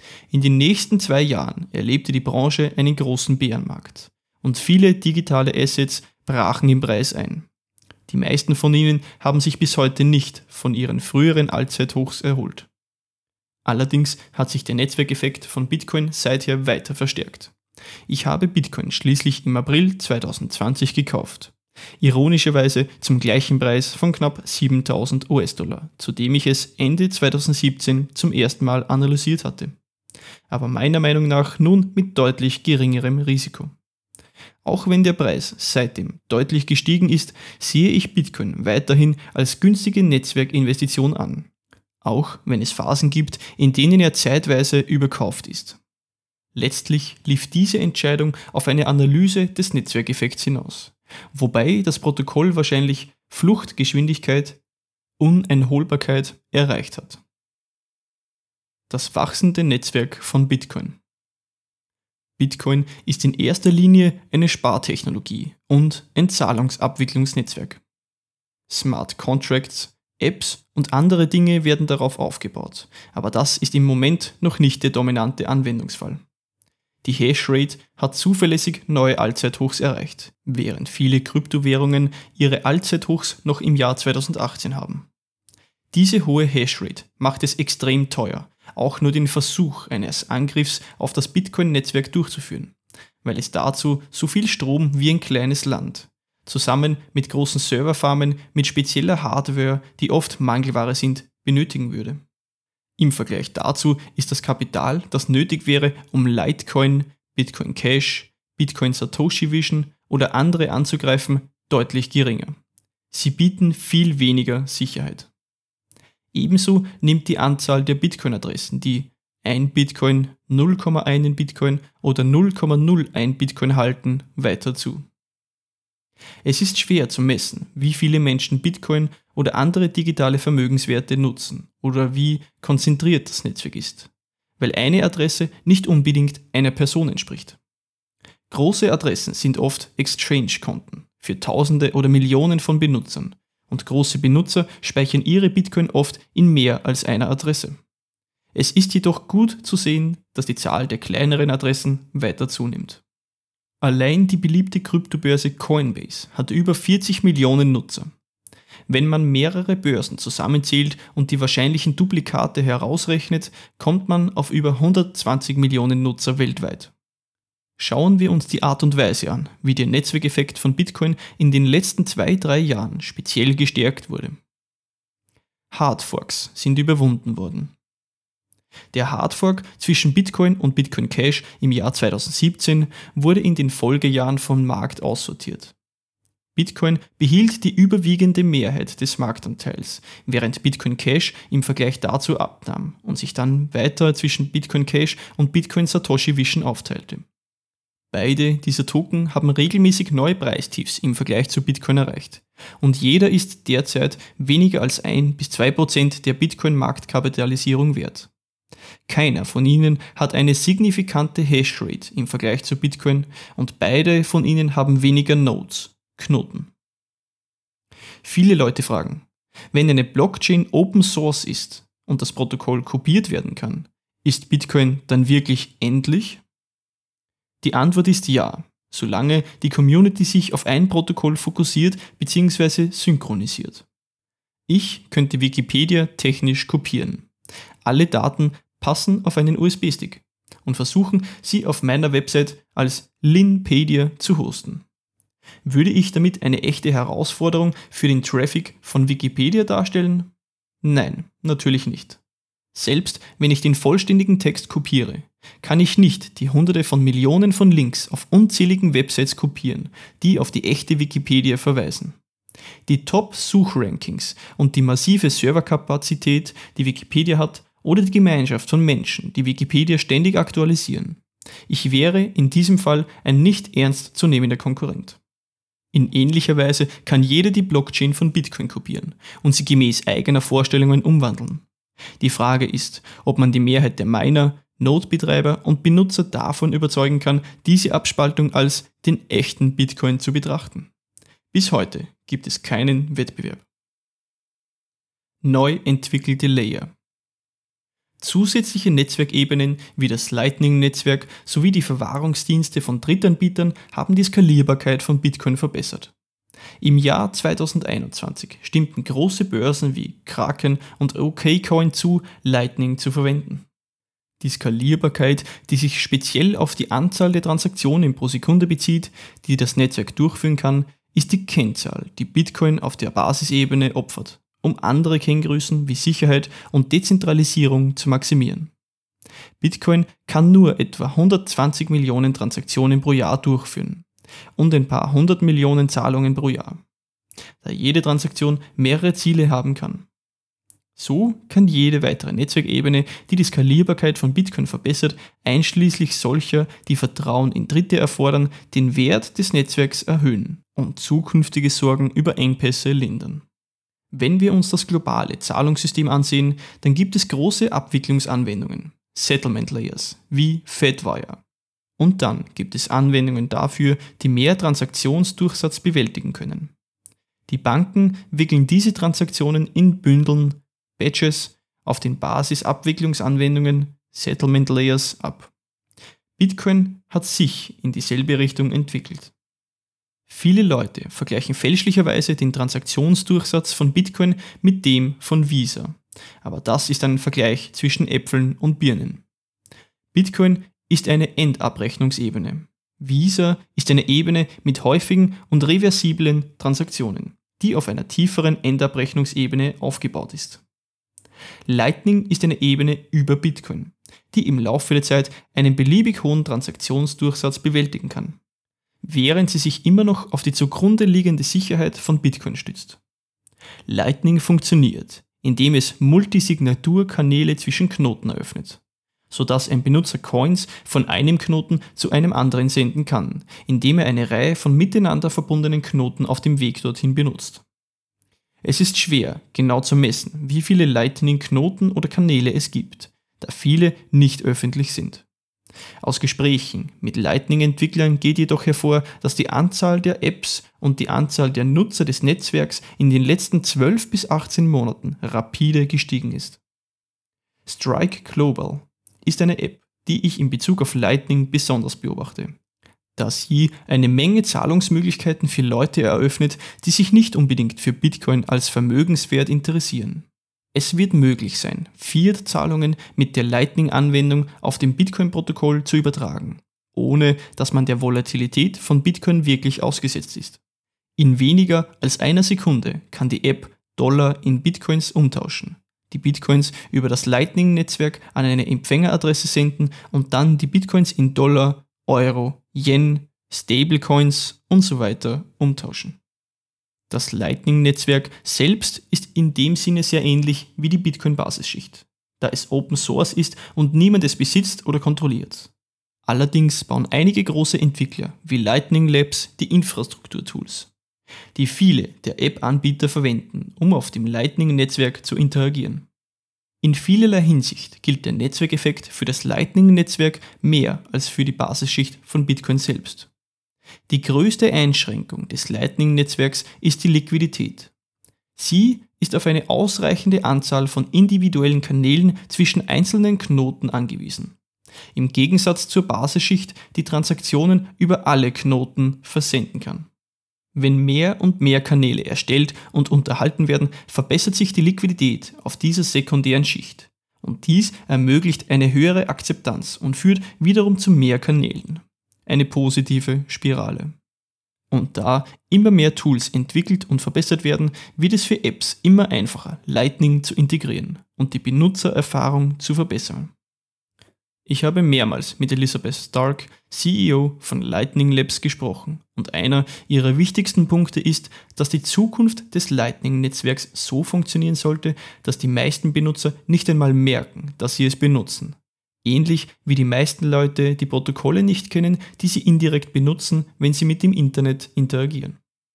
In den nächsten zwei Jahren erlebte die Branche einen großen Bärenmarkt und viele digitale Assets brachen im Preis ein. Die meisten von ihnen haben sich bis heute nicht von ihren früheren Allzeithochs erholt. Allerdings hat sich der Netzwerkeffekt von Bitcoin seither weiter verstärkt. Ich habe Bitcoin schließlich im April zweitausendzwanzig gekauft. Ironischerweise zum gleichen Preis von knapp siebentausend US-Dollar, zu dem ich es Ende zweitausendsiebzehn zum ersten Mal analysiert hatte. Aber meiner Meinung nach nun mit deutlich geringerem Risiko. Auch wenn der Preis seitdem deutlich gestiegen ist, sehe ich Bitcoin weiterhin als günstige Netzwerkinvestition an. Auch wenn es Phasen gibt, in denen er zeitweise überkauft ist. Letztlich lief diese Entscheidung auf eine Analyse des Netzwerkeffekts hinaus, wobei das Protokoll wahrscheinlich Fluchtgeschwindigkeit, Uneinholbarkeit erreicht hat. Das wachsende Netzwerk von Bitcoin. Bitcoin ist in erster Linie eine Spartechnologie und ein Zahlungsabwicklungsnetzwerk. Smart Contracts, Apps und andere Dinge werden darauf aufgebaut, aber das ist im Moment noch nicht der dominante Anwendungsfall. Die Hashrate hat zuverlässig neue Allzeithochs erreicht, während viele Kryptowährungen ihre Allzeithochs noch im Jahr zweitausendachtzehn haben. Diese hohe Hashrate macht es extrem teuer, auch nur den Versuch eines Angriffs auf das Bitcoin-Netzwerk durchzuführen, weil es dazu so viel Strom wie ein kleines Land, zusammen mit großen Serverfarmen mit spezieller Hardware, die oft Mangelware sind, benötigen würde. Im Vergleich dazu ist das Kapital, das nötig wäre, um Litecoin, Bitcoin Cash, Bitcoin Satoshi Vision oder andere anzugreifen, deutlich geringer. Sie bieten viel weniger Sicherheit. Ebenso nimmt die Anzahl der Bitcoin-Adressen, die ein Bitcoin, null Komma eins Bitcoin oder null Komma null eins Bitcoin halten, weiter zu. Es ist schwer zu messen, wie viele Menschen Bitcoin oder andere digitale Vermögenswerte nutzen oder wie konzentriert das Netzwerk ist, weil eine Adresse nicht unbedingt einer Person entspricht. Große Adressen sind oft Exchange-Konten für Tausende oder Millionen von Benutzern und große Benutzer speichern ihre Bitcoin oft in mehr als einer Adresse. Es ist jedoch gut zu sehen, dass die Zahl der kleineren Adressen weiter zunimmt. Allein die beliebte Kryptobörse Coinbase hat über vierzig Millionen Nutzer. Wenn man mehrere Börsen zusammenzählt und die wahrscheinlichen Duplikate herausrechnet, kommt man auf über hundertzwanzig Millionen Nutzer weltweit. Schauen wir uns die Art und Weise an, wie der Netzwerkeffekt von Bitcoin in den letzten zwei, drei Jahren speziell gestärkt wurde. Hardforks sind überwunden worden. Der Hardfork zwischen Bitcoin und Bitcoin Cash im Jahr zweitausendsiebzehn wurde in den Folgejahren vom Markt aussortiert. Bitcoin behielt die überwiegende Mehrheit des Marktanteils, während Bitcoin Cash im Vergleich dazu abnahm und sich dann weiter zwischen Bitcoin Cash und Bitcoin Satoshi Vision aufteilte. Beide dieser Token haben regelmäßig neue Preistiefs im Vergleich zu Bitcoin erreicht und jeder ist derzeit weniger als ein bis zwei Prozent der Bitcoin-Marktkapitalisierung wert. Keiner von ihnen hat eine signifikante Hashrate im Vergleich zu Bitcoin und beide von ihnen haben weniger Nodes, Knoten. Viele Leute fragen, wenn eine Blockchain Open Source ist und das Protokoll kopiert werden kann, ist Bitcoin dann wirklich endlich? Die Antwort ist ja, solange die Community sich auf ein Protokoll fokussiert bzw. synchronisiert. Ich könnte Wikipedia technisch kopieren. Alle Daten passen auf einen U S B-Stick und versuchen, sie auf meiner Website als Linpedia zu hosten. Würde ich damit eine echte Herausforderung für den Traffic von Wikipedia darstellen? Nein, natürlich nicht. Selbst wenn ich den vollständigen Text kopiere, kann ich nicht die hunderte von Millionen von Links auf unzähligen Websites kopieren, die auf die echte Wikipedia verweisen. Die Top-Suchrankings und die massive Serverkapazität, die Wikipedia hat, oder die Gemeinschaft von Menschen, die Wikipedia ständig aktualisieren. Ich wäre in diesem Fall ein nicht ernst zu nehmender Konkurrent. In ähnlicher Weise kann jeder die Blockchain von Bitcoin kopieren und sie gemäß eigener Vorstellungen umwandeln. Die Frage ist, ob man die Mehrheit der Miner, Node-Betreiber und Benutzer davon überzeugen kann, diese Abspaltung als den echten Bitcoin zu betrachten. Bis heute gibt es keinen Wettbewerb. Neu entwickelte Layer. Zusätzliche Netzwerkebenen wie das Lightning-Netzwerk sowie die Verwahrungsdienste von Drittanbietern haben die Skalierbarkeit von Bitcoin verbessert. Im Jahr zweitausendeinundzwanzig stimmten große Börsen wie Kraken und OKCoin zu, Lightning zu verwenden. Die Skalierbarkeit, die sich speziell auf die Anzahl der Transaktionen pro Sekunde bezieht, die das Netzwerk durchführen kann, ist die Kennzahl, die Bitcoin auf der Basisebene opfert, um andere Kenngrößen wie Sicherheit und Dezentralisierung zu maximieren. Bitcoin kann nur etwa hundertzwanzig Millionen Transaktionen pro Jahr durchführen und ein paar hundert Millionen Zahlungen pro Jahr, da jede Transaktion mehrere Ziele haben kann. So kann jede weitere Netzwerkebene, die die Skalierbarkeit von Bitcoin verbessert, einschließlich solcher, die Vertrauen in Dritte erfordern, den Wert des Netzwerks erhöhen und zukünftige Sorgen über Engpässe lindern. Wenn wir uns das globale Zahlungssystem ansehen, dann gibt es große Abwicklungsanwendungen, Settlement Layers, wie Fedwire. Und dann gibt es Anwendungen dafür, die mehr Transaktionsdurchsatz bewältigen können. Die Banken wickeln diese Transaktionen in Bündeln, Batches, auf den Basisabwicklungsanwendungen, Settlement Layers ab. Bitcoin hat sich in dieselbe Richtung entwickelt. Viele Leute vergleichen fälschlicherweise den Transaktionsdurchsatz von Bitcoin mit dem von Visa. Aber das ist ein Vergleich zwischen Äpfeln und Birnen. Bitcoin ist eine Endabrechnungsebene. Visa ist eine Ebene mit häufigen und reversiblen Transaktionen, die auf einer tieferen Endabrechnungsebene aufgebaut ist. Lightning ist eine Ebene über Bitcoin, die im Laufe der Zeit einen beliebig hohen Transaktionsdurchsatz bewältigen kann, während sie sich immer noch auf die zugrunde liegende Sicherheit von Bitcoin stützt. Lightning funktioniert, indem es Multisignaturkanäle zwischen Knoten eröffnet, sodass ein Benutzer Coins von einem Knoten zu einem anderen senden kann, indem er eine Reihe von miteinander verbundenen Knoten auf dem Weg dorthin benutzt. Es ist schwer, genau zu messen, wie viele Lightning-Knoten oder Kanäle es gibt, da viele nicht öffentlich sind. Aus Gesprächen mit Lightning-Entwicklern geht jedoch hervor, dass die Anzahl der Apps und die Anzahl der Nutzer des Netzwerks in den letzten zwölf bis achtzehn Monaten rapide gestiegen ist. Strike Global ist eine App, die ich in Bezug auf Lightning besonders beobachte, da sie eine Menge Zahlungsmöglichkeiten für Leute eröffnet, die sich nicht unbedingt für Bitcoin als Vermögenswert interessieren. Es wird möglich sein, Fiat-Zahlungen mit der Lightning-Anwendung auf dem Bitcoin-Protokoll zu übertragen, ohne dass man der Volatilität von Bitcoin wirklich ausgesetzt ist. In weniger als einer Sekunde kann die App Dollar in Bitcoins umtauschen, die Bitcoins über das Lightning-Netzwerk an eine Empfängeradresse senden und dann die Bitcoins in Dollar, Euro, Yen, Stablecoins und so weiter umtauschen. Das Lightning-Netzwerk selbst ist in dem Sinne sehr ähnlich wie die Bitcoin-Basisschicht, da es Open Source ist und niemand es besitzt oder kontrolliert. Allerdings bauen einige große Entwickler wie Lightning Labs die Infrastruktur-Tools, die viele der App-Anbieter verwenden, um auf dem Lightning-Netzwerk zu interagieren. In vielerlei Hinsicht gilt der Netzwerkeffekt für das Lightning-Netzwerk mehr als für die Basisschicht von Bitcoin selbst. Die größte Einschränkung des Lightning-Netzwerks ist die Liquidität. Sie ist auf eine ausreichende Anzahl von individuellen Kanälen zwischen einzelnen Knoten angewiesen. Im Gegensatz zur Basisschicht, die Transaktionen über alle Knoten versenden kann. Wenn mehr und mehr Kanäle erstellt und unterhalten werden, verbessert sich die Liquidität auf dieser sekundären Schicht. Und dies ermöglicht eine höhere Akzeptanz und führt wiederum zu mehr Kanälen. Eine positive Spirale. Und da immer mehr Tools entwickelt und verbessert werden, wird es für Apps immer einfacher, Lightning zu integrieren und die Benutzererfahrung zu verbessern. Ich habe mehrmals mit Elizabeth Stark, C E O von Lightning Labs, gesprochen und einer ihrer wichtigsten Punkte ist, dass die Zukunft des Lightning-Netzwerks so funktionieren sollte, dass die meisten Benutzer nicht einmal merken, dass sie es benutzen. Ähnlich wie die meisten Leute die Protokolle nicht kennen, die sie indirekt benutzen, wenn sie mit dem Internet interagieren.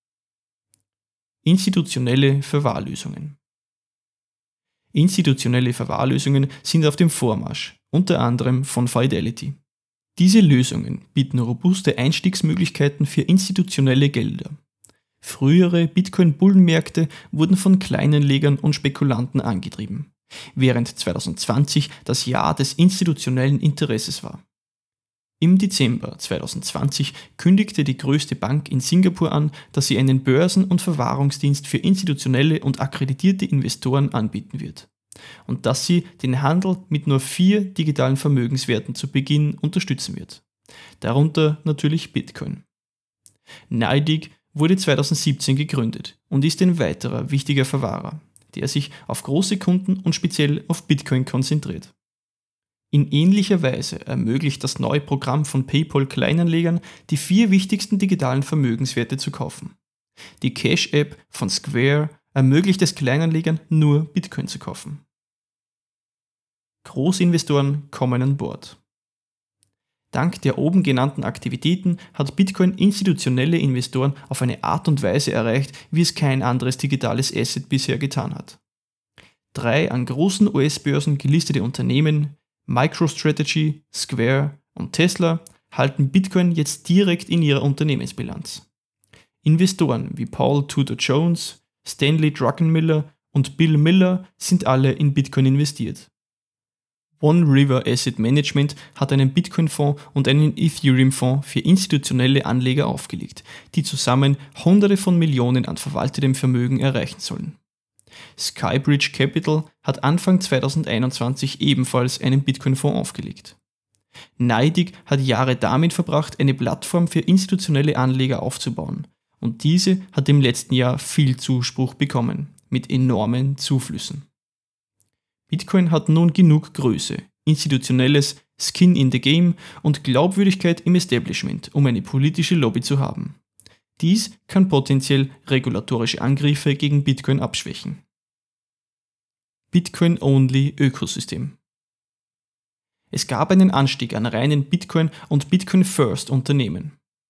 Institutionelle Verwahrlösungen. Institutionelle Verwahrlösungen sind auf dem Vormarsch, unter anderem von Fidelity. Diese Lösungen bieten robuste Einstiegsmöglichkeiten für institutionelle Gelder. Frühere Bitcoin-Bullenmärkte wurden von kleinen Legern und Spekulanten angetrieben. während zwanzig zwanzig das Jahr des institutionellen Interesses war. Im Dezember zwanzig zwanzig kündigte die größte Bank in Singapur an, dass sie einen Börsen- und Verwahrungsdienst für institutionelle und akkreditierte Investoren anbieten wird und dass sie den Handel mit nur vier digitalen Vermögenswerten zu Beginn unterstützen wird. Darunter natürlich Bitcoin. NYDIG wurde zwanzig siebzehn gegründet und ist ein weiterer wichtiger Verwahrer, der sich auf große Kunden und speziell auf Bitcoin konzentriert. In ähnlicher Weise ermöglicht das neue Programm von PayPal Kleinanlegern, die vier wichtigsten digitalen Vermögenswerte zu kaufen. Die Cash-App von Square ermöglicht es Kleinanlegern, nur Bitcoin zu kaufen. Großinvestoren kommen an Bord. Dank der oben genannten Aktivitäten hat Bitcoin institutionelle Investoren auf eine Art und Weise erreicht, wie es kein anderes digitales Asset bisher getan hat. Drei an großen U S-Börsen gelistete Unternehmen, MicroStrategy, Square und Tesla, halten Bitcoin jetzt direkt in ihrer Unternehmensbilanz. Investoren wie Paul Tudor Jones, Stanley Druckenmiller und Bill Miller sind alle in Bitcoin investiert. One River Asset Management hat einen Bitcoin-Fonds und einen Ethereum-Fonds für institutionelle Anleger aufgelegt, die zusammen Hunderte von Millionen an verwaltetem Vermögen erreichen sollen. Skybridge Capital hat Anfang zwanzig einundzwanzig ebenfalls einen Bitcoin-Fonds aufgelegt. NYDIG hat Jahre damit verbracht, eine Plattform für institutionelle Anleger aufzubauen, und diese hat im letzten Jahr viel Zuspruch bekommen, mit enormen Zuflüssen. Bitcoin hat nun genug Größe, institutionelles Skin in the Game und Glaubwürdigkeit im Establishment, um eine politische Lobby zu haben. Dies kann potenziell regulatorische Angriffe gegen Bitcoin abschwächen. Bitcoin-Only-Ökosystem. Es gab einen Anstieg an reinen Bitcoin- und Bitcoin-First-Unternehmen.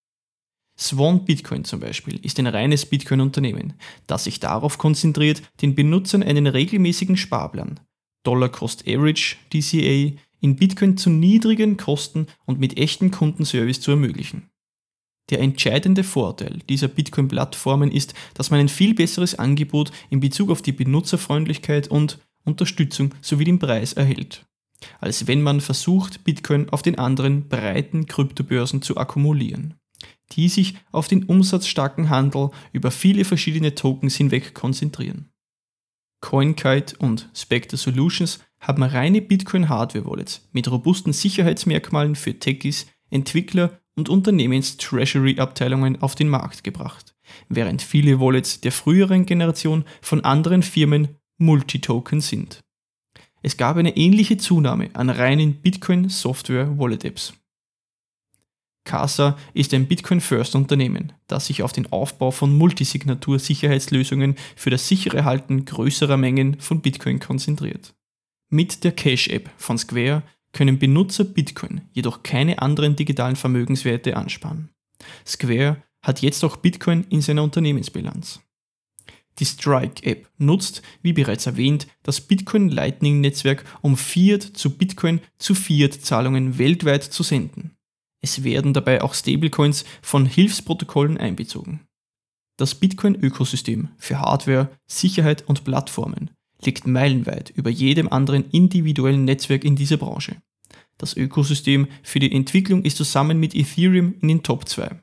Swan Bitcoin zum Beispiel ist ein reines Bitcoin-Unternehmen, das sich darauf konzentriert, den Benutzern einen regelmäßigen Sparplan, Dollar Cost Average D C A, in Bitcoin zu niedrigen Kosten und mit echtem Kundenservice zu ermöglichen. Der entscheidende Vorteil dieser Bitcoin-Plattformen ist, dass man ein viel besseres Angebot in Bezug auf die Benutzerfreundlichkeit und Unterstützung sowie den Preis erhält, als wenn man versucht, Bitcoin auf den anderen breiten Kryptobörsen zu akkumulieren, die sich auf den umsatzstarken Handel über viele verschiedene Tokens hinweg konzentrieren. CoinKite und Spectre Solutions haben reine Bitcoin-Hardware-Wallets mit robusten Sicherheitsmerkmalen für Techies, Entwickler und Unternehmens-Treasury-Abteilungen auf den Markt gebracht, während viele Wallets der früheren Generation von anderen Firmen Multitoken sind. Es gab eine ähnliche Zunahme an reinen Bitcoin-Software-Wallet-Apps. Casa ist ein Bitcoin-First-Unternehmen, das sich auf den Aufbau von Multisignatur-Sicherheitslösungen für das sichere Halten größerer Mengen von Bitcoin konzentriert. Mit der Cash-App von Square können Benutzer Bitcoin jedoch keine anderen digitalen Vermögenswerte ansparen. Square hat jetzt auch Bitcoin in seiner Unternehmensbilanz. Die Strike-App nutzt, wie bereits erwähnt, das Bitcoin-Lightning-Netzwerk, um Fiat zu Bitcoin zu Fiat-Zahlungen weltweit zu senden. Es werden dabei auch Stablecoins von Hilfsprotokollen einbezogen. Das Bitcoin-Ökosystem für Hardware, Sicherheit und Plattformen liegt meilenweit über jedem anderen individuellen Netzwerk in dieser Branche. Das Ökosystem für die Entwicklung ist zusammen mit Ethereum in den Top zwei.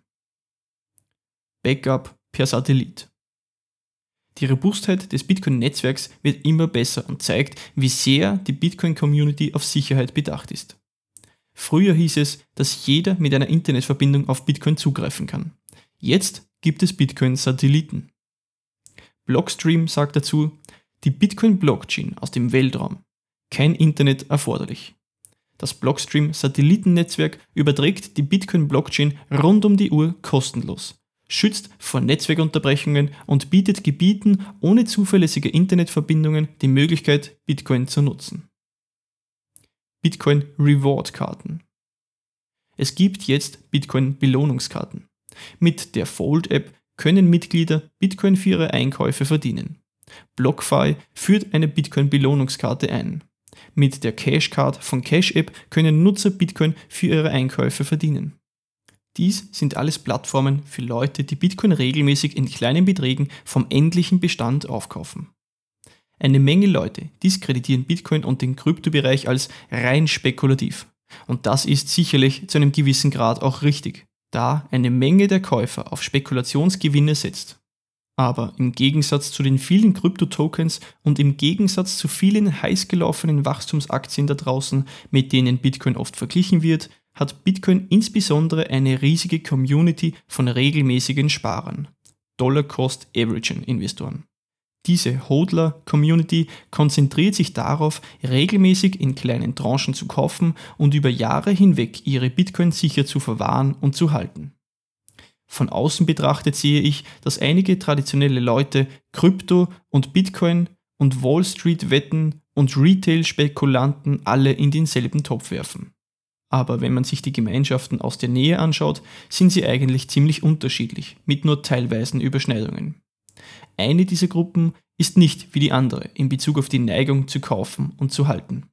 Backup per Satellit. Die Robustheit des Bitcoin-Netzwerks wird immer besser und zeigt, wie sehr die Bitcoin-Community auf Sicherheit bedacht ist. Früher hieß es, dass jeder mit einer Internetverbindung auf Bitcoin zugreifen kann. Jetzt gibt es Bitcoin-Satelliten. Blockstream sagt dazu, die Bitcoin-Blockchain aus dem Weltraum. Kein Internet erforderlich. Das Blockstream-Satellitennetzwerk überträgt die Bitcoin-Blockchain rund um die Uhr kostenlos, schützt vor Netzwerkunterbrechungen und bietet Gebieten ohne zuverlässige Internetverbindungen die Möglichkeit, Bitcoin zu nutzen. Bitcoin-Reward-Karten. Es gibt jetzt Bitcoin-Belohnungskarten. Mit der Fold-App können Mitglieder Bitcoin für ihre Einkäufe verdienen. BlockFi führt eine Bitcoin-Belohnungskarte ein. Mit der Cashcard von Cash-App können Nutzer Bitcoin für ihre Einkäufe verdienen. Dies sind alles Plattformen für Leute, die Bitcoin regelmäßig in kleinen Beträgen vom endlichen Bestand aufkaufen. Eine Menge Leute diskreditieren Bitcoin und den Kryptobereich als rein spekulativ. Und das ist sicherlich zu einem gewissen Grad auch richtig, da eine Menge der Käufer auf Spekulationsgewinne setzt. Aber im Gegensatz zu den vielen Krypto-Tokens und im Gegensatz zu vielen heiß gelaufenen Wachstumsaktien da draußen, mit denen Bitcoin oft verglichen wird, hat Bitcoin insbesondere eine riesige Community von regelmäßigen Sparern, Dollar-Cost-Averaging-Investoren. Diese Hodler-Community konzentriert sich darauf, regelmäßig in kleinen Tranchen zu kaufen und über Jahre hinweg ihre Bitcoin sicher zu verwahren und zu halten. Von außen betrachtet sehe ich, dass einige traditionelle Leute Krypto und Bitcoin und Wall Street-Wetten und Retail-Spekulanten alle in denselben Topf werfen. Aber wenn man sich die Gemeinschaften aus der Nähe anschaut, sind sie eigentlich ziemlich unterschiedlich, mit nur teilweisen Überschneidungen. Eine dieser Gruppen ist nicht wie die andere in Bezug auf die Neigung zu kaufen und zu halten.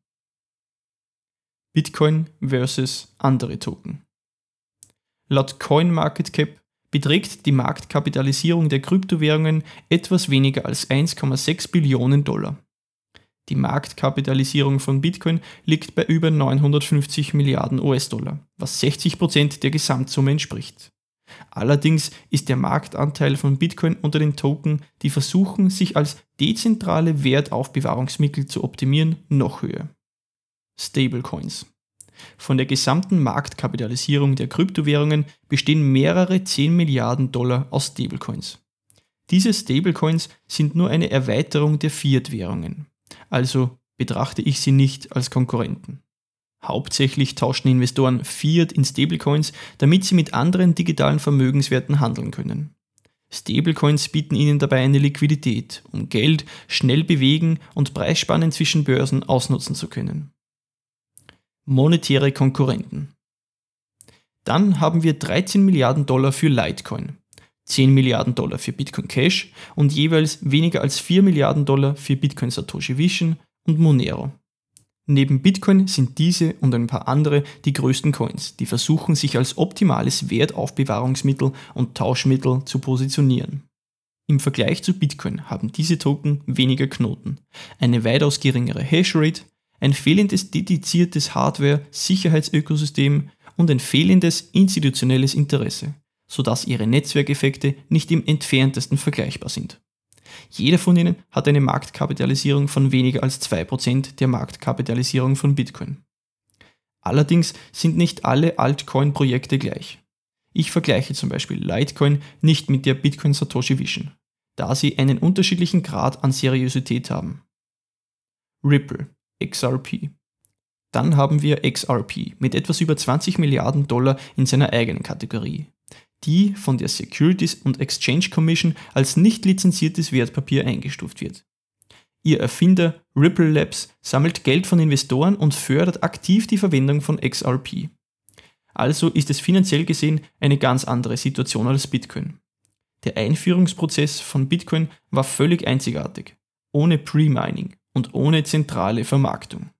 Bitcoin versus andere Token. Laut CoinMarketCap beträgt die Marktkapitalisierung der Kryptowährungen etwas weniger als eins Komma sechs Billionen Dollar. Die Marktkapitalisierung von Bitcoin liegt bei über neunhundertfünfzig Milliarden U S-Dollar, was sechzig Prozent der Gesamtsumme entspricht. Allerdings ist der Marktanteil von Bitcoin unter den Token, die versuchen, sich als dezentrale Wertaufbewahrungsmittel zu optimieren, noch höher. Stablecoins. Von der gesamten Marktkapitalisierung der Kryptowährungen bestehen mehrere zehn Milliarden Dollar aus Stablecoins. Diese Stablecoins sind nur eine Erweiterung der Fiat-Währungen, also betrachte ich sie nicht als Konkurrenten. Hauptsächlich tauschen Investoren Fiat in Stablecoins, damit sie mit anderen digitalen Vermögenswerten handeln können. Stablecoins bieten ihnen dabei eine Liquidität, um Geld schnell bewegen und Preisspannen zwischen Börsen ausnutzen zu können. Monetäre Konkurrenten. Dann haben wir dreizehn Milliarden Dollar für Litecoin, zehn Milliarden Dollar für Bitcoin Cash und jeweils weniger als vier Milliarden Dollar für Bitcoin Satoshi Vision und Monero. Neben Bitcoin sind diese und ein paar andere die größten Coins, die versuchen, sich als optimales Wertaufbewahrungsmittel und Tauschmittel zu positionieren. Im Vergleich zu Bitcoin haben diese Token weniger Knoten, eine weitaus geringere Hashrate, ein fehlendes dediziertes Hardware-Sicherheitsökosystem und ein fehlendes institutionelles Interesse, sodass ihre Netzwerkeffekte nicht im entferntesten vergleichbar sind. Jeder von ihnen hat eine Marktkapitalisierung von weniger als zwei Prozent der Marktkapitalisierung von Bitcoin. Allerdings sind nicht alle Altcoin-Projekte gleich. Ich vergleiche zum Beispiel Litecoin nicht mit der Bitcoin Satoshi Vision, da sie einen unterschiedlichen Grad an Seriosität haben. Ripple, X R P. Dann haben wir X R P mit etwas über zwanzig Milliarden Dollar in seiner eigenen Kategorie, die von der Securities and Exchange Commission als nicht lizenziertes Wertpapier eingestuft wird. Ihr Erfinder Ripple Labs sammelt Geld von Investoren und fördert aktiv die Verwendung von X R P. Also ist es finanziell gesehen eine ganz andere Situation als Bitcoin. Der Einführungsprozess von Bitcoin war völlig einzigartig, ohne Pre-Mining und ohne zentrale Vermarktung.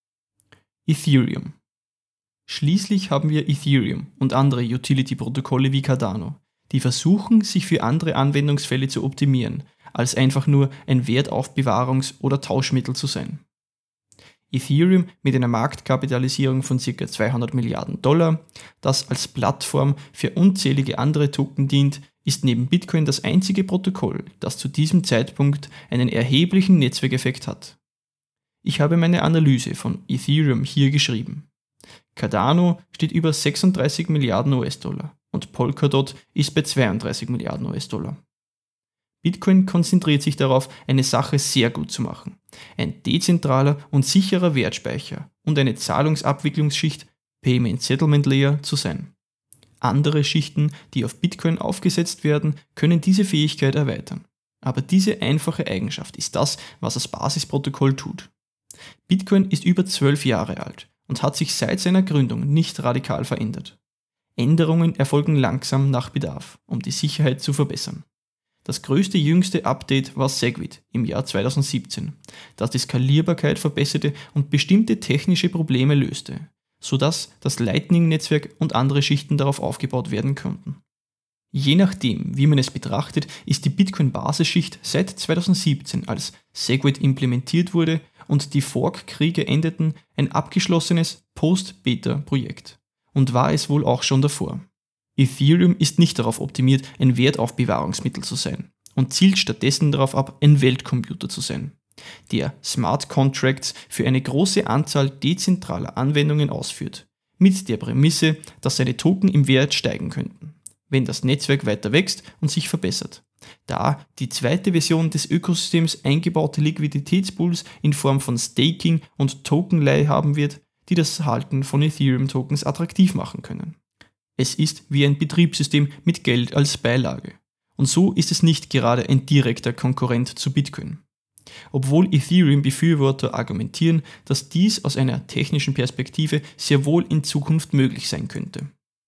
Ethereum. Schließlich haben wir Ethereum und andere Utility-Protokolle wie Cardano, die versuchen, sich für andere Anwendungsfälle zu optimieren, als einfach nur ein Wertaufbewahrungs- oder Tauschmittel zu sein. Ethereum mit einer Marktkapitalisierung von ca. zweihundert Milliarden Dollar, das als Plattform für unzählige andere Token dient, ist neben Bitcoin das einzige Protokoll, das zu diesem Zeitpunkt einen erheblichen Netzwerkeffekt hat. Ich habe meine Analyse von Ethereum hier geschrieben. Cardano steht über sechsunddreißig Milliarden U S-Dollar und Polkadot ist bei zweiunddreißig Milliarden U S-Dollar. Bitcoin konzentriert sich darauf, eine Sache sehr gut zu machen, ein dezentraler und sicherer Wertspeicher und eine Zahlungsabwicklungsschicht Payment Settlement Layer zu sein. Andere Schichten, die auf Bitcoin aufgesetzt werden, können diese Fähigkeit erweitern. Aber diese einfache Eigenschaft ist das, was das Basisprotokoll tut. Bitcoin ist über zwölf Jahre alt und hat sich seit seiner Gründung nicht radikal verändert. Änderungen erfolgen langsam nach Bedarf, um die Sicherheit zu verbessern. Das größte jüngste Update war Segwit im Jahr zweitausendsiebzehn, das die Skalierbarkeit verbesserte und bestimmte technische Probleme löste, sodass das Lightning-Netzwerk und andere Schichten darauf aufgebaut werden konnten. Je nachdem, wie man es betrachtet, ist die Bitcoin-Basisschicht seit zweitausendsiebzehn, als SegWit implementiert wurde und die Fork-Kriege endeten, ein abgeschlossenes Post-Beta-Projekt. Und war es wohl auch schon davor. Ethereum ist nicht darauf optimiert, ein Wertaufbewahrungsmittel zu sein und zielt stattdessen darauf ab, ein Weltcomputer zu sein, der Smart Contracts für eine große Anzahl dezentraler Anwendungen ausführt, mit der Prämisse, dass seine Token im Wert steigen könnten, wenn das Netzwerk weiter wächst und sich verbessert, da die zweite Version des Ökosystems eingebaute Liquiditätspools in Form von Staking und Tokenlei haben wird, die das Halten von Ethereum-Tokens attraktiv machen können. Es ist wie ein Betriebssystem mit Geld als Beilage. Und so ist es nicht gerade ein direkter Konkurrent zu Bitcoin. Obwohl Ethereum-Befürworter argumentieren, dass dies aus einer technischen Perspektive sehr wohl in Zukunft möglich sein könnte.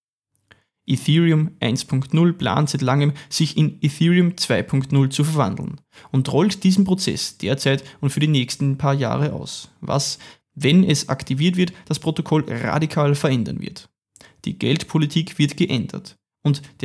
Ethereum eins Punkt null plant seit langem, sich in Ethereum zwei Punkt null zu verwandeln und rollt diesen Prozess derzeit und für die nächsten paar Jahre aus, was, wenn es aktiviert wird, das Protokoll radikal verändern wird. Die Geldpolitik wird geändert und der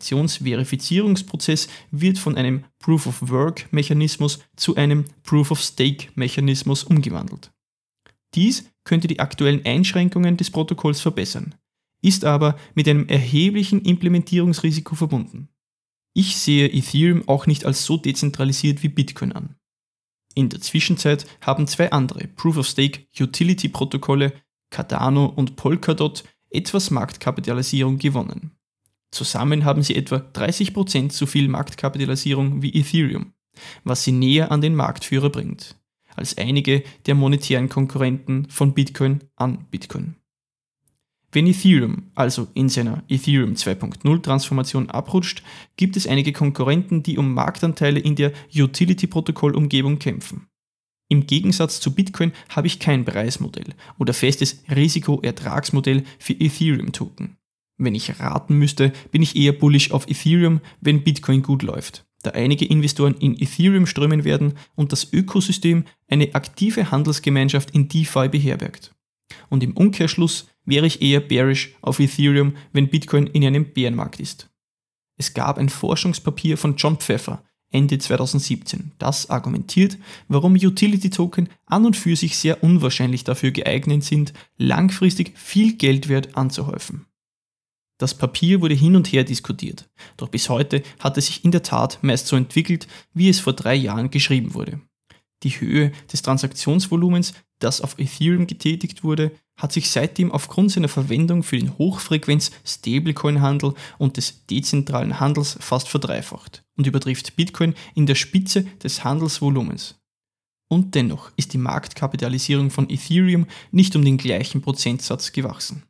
Transaktionsverifizierungsprozess wird von einem Proof-of-Work-Mechanismus zu einem Proof-of-Stake-Mechanismus umgewandelt. Dies könnte die aktuellen Einschränkungen des Protokolls verbessern, ist aber mit einem erheblichen Implementierungsrisiko verbunden. Ich sehe Ethereum auch nicht als so dezentralisiert wie Bitcoin an. In der Zwischenzeit haben zwei andere Proof-of-Stake-Utility-Protokolle, Cardano und Polkadot, etwas Marktkapitalisierung gewonnen. Zusammen haben sie etwa dreißig Prozent so viel Marktkapitalisierung wie Ethereum, was sie näher an den Marktführer bringt, als einige der monetären Konkurrenten von Bitcoin an Bitcoin. Wenn Ethereum also in seiner Ethereum zwei Punkt null Transformation abrutscht, gibt es einige Konkurrenten, die um Marktanteile in der Utility-Protokoll-Umgebung kämpfen. Im Gegensatz zu Bitcoin habe ich kein Preismodell oder festes Risiko-Ertragsmodell für Ethereum-Token. Wenn ich raten müsste, bin ich eher bullish auf Ethereum, wenn Bitcoin gut läuft, da einige Investoren in Ethereum strömen werden und das Ökosystem eine aktive Handelsgemeinschaft in DeFi beherbergt. Und im Umkehrschluss wäre ich eher bearish auf Ethereum, wenn Bitcoin in einem Bärenmarkt ist. Es gab ein Forschungspapier von John Pfeffer Ende zweitausendsiebzehn, das argumentiert, warum Utility-Token an und für sich sehr unwahrscheinlich dafür geeignet sind, langfristig viel Geldwert anzuhäufen. Das Papier wurde hin und her diskutiert, doch bis heute hat es sich in der Tat meist so entwickelt, wie es vor drei Jahren geschrieben wurde. Die Höhe des Transaktionsvolumens, das auf Ethereum getätigt wurde, hat sich seitdem aufgrund seiner Verwendung für den Hochfrequenz-Stablecoin-Handel und des dezentralen Handels fast verdreifacht und übertrifft Bitcoin in der Spitze des Handelsvolumens. Und dennoch ist die Marktkapitalisierung von Ethereum nicht um den gleichen Prozentsatz gewachsen.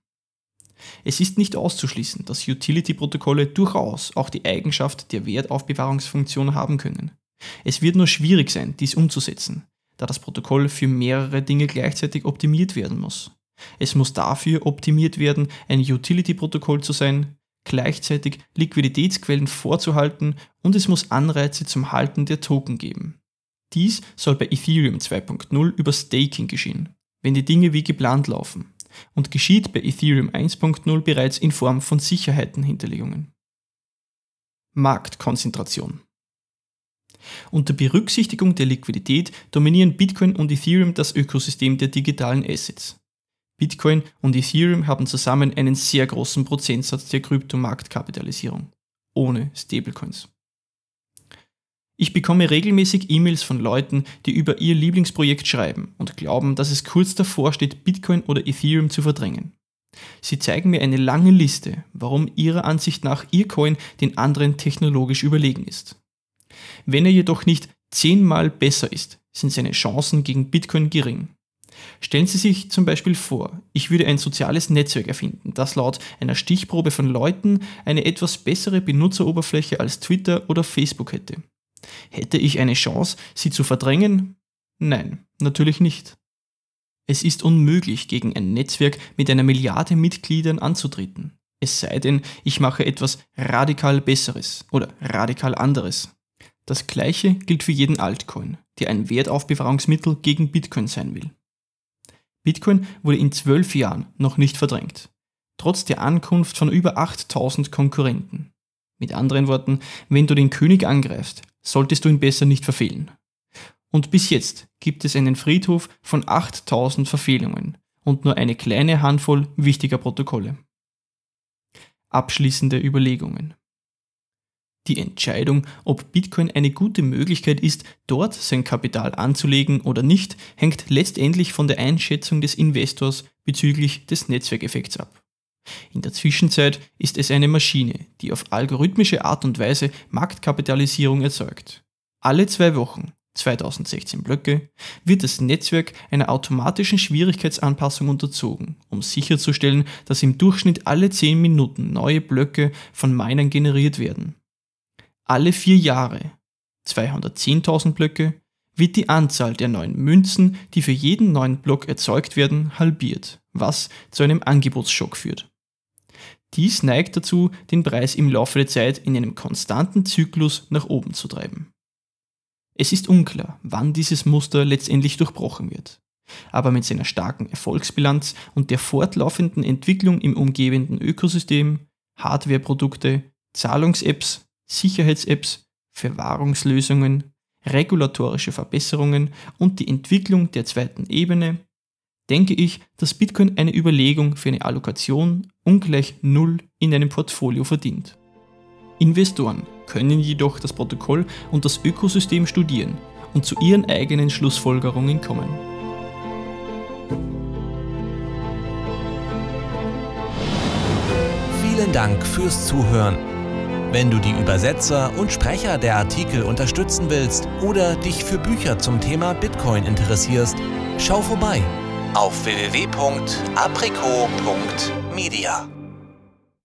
Es ist nicht auszuschließen, dass Utility-Protokolle durchaus auch die Eigenschaft der Wertaufbewahrungsfunktion haben können. Es wird nur schwierig sein, dies umzusetzen, da das Protokoll für mehrere Dinge gleichzeitig optimiert werden muss. Es muss dafür optimiert werden, ein Utility-Protokoll zu sein, gleichzeitig Liquiditätsquellen vorzuhalten und es muss Anreize zum Halten der Token geben. Dies soll bei Ethereum zwei Punkt null über Staking geschehen, wenn die Dinge wie geplant laufen, und geschieht bei Ethereum eins Punkt null bereits in Form von Sicherheitenhinterlegungen. Marktkonzentration. Unter Berücksichtigung der Liquidität dominieren Bitcoin und Ethereum das Ökosystem der digitalen Assets. Bitcoin und Ethereum haben zusammen einen sehr großen Prozentsatz der Kryptomarktkapitalisierung, ohne Stablecoins. Ich bekomme regelmäßig E-Mails von Leuten, die über ihr Lieblingsprojekt schreiben und glauben, dass es kurz davor steht, Bitcoin oder Ethereum zu verdrängen. Sie zeigen mir eine lange Liste, warum ihrer Ansicht nach ihr Coin den anderen technologisch überlegen ist. Wenn er jedoch nicht zehnmal besser ist, sind seine Chancen gegen Bitcoin gering. Stellen Sie sich zum Beispiel vor, ich würde ein soziales Netzwerk erfinden, das laut einer Stichprobe von Leuten eine etwas bessere Benutzeroberfläche als Twitter oder Facebook hätte. Hätte ich eine Chance, sie zu verdrängen? Nein, natürlich nicht. Es ist unmöglich, gegen ein Netzwerk mit einer Milliarde Mitgliedern anzutreten. Es sei denn, ich mache etwas radikal Besseres oder radikal anderes. Das Gleiche gilt für jeden Altcoin, der ein Wertaufbewahrungsmittel gegen Bitcoin sein will. Bitcoin wurde in zwölf Jahren noch nicht verdrängt, trotz der Ankunft von über achttausend Konkurrenten. Mit anderen Worten, wenn du den König angreifst, solltest du ihn besser nicht verfehlen. Und bis jetzt gibt es einen Friedhof von achttausend Verfehlungen und nur eine kleine Handvoll wichtiger Protokolle. Abschließende Überlegungen. Die Entscheidung, ob Bitcoin eine gute Möglichkeit ist, dort sein Kapital anzulegen oder nicht, hängt letztendlich von der Einschätzung des Investors bezüglich des Netzwerkeffekts ab. In der Zwischenzeit ist es eine Maschine, die auf algorithmische Art und Weise Marktkapitalisierung erzeugt. Alle zwei Wochen, zweitausendsechzehn Blöcke, wird das Netzwerk einer automatischen Schwierigkeitsanpassung unterzogen, um sicherzustellen, dass im Durchschnitt alle zehn Minuten neue Blöcke von Minern generiert werden. Alle vier Jahre, zweihundertzehntausend Blöcke, wird die Anzahl der neuen Münzen, die für jeden neuen Block erzeugt werden, halbiert, was zu einem Angebotsschock führt. Dies neigt dazu, den Preis im Laufe der Zeit in einem konstanten Zyklus nach oben zu treiben. Es ist unklar, wann dieses Muster letztendlich durchbrochen wird. Aber mit seiner starken Erfolgsbilanz und der fortlaufenden Entwicklung im umgebenden Ökosystem, Hardwareprodukte, Zahlungs-Apps, Sicherheits-Apps, Verwahrungslösungen, regulatorische Verbesserungen und die Entwicklung der zweiten Ebene, denke ich, dass Bitcoin eine Überlegung für eine Allokation ungleich Null in einem Portfolio verdient. Investoren können jedoch das Protokoll und das Ökosystem studieren und zu ihren eigenen Schlussfolgerungen kommen. Vielen Dank fürs Zuhören. Wenn du die Übersetzer und Sprecher der Artikel unterstützen willst oder dich für Bücher zum Thema Bitcoin interessierst, schau vorbei auf w w w punkt aprico punkt media.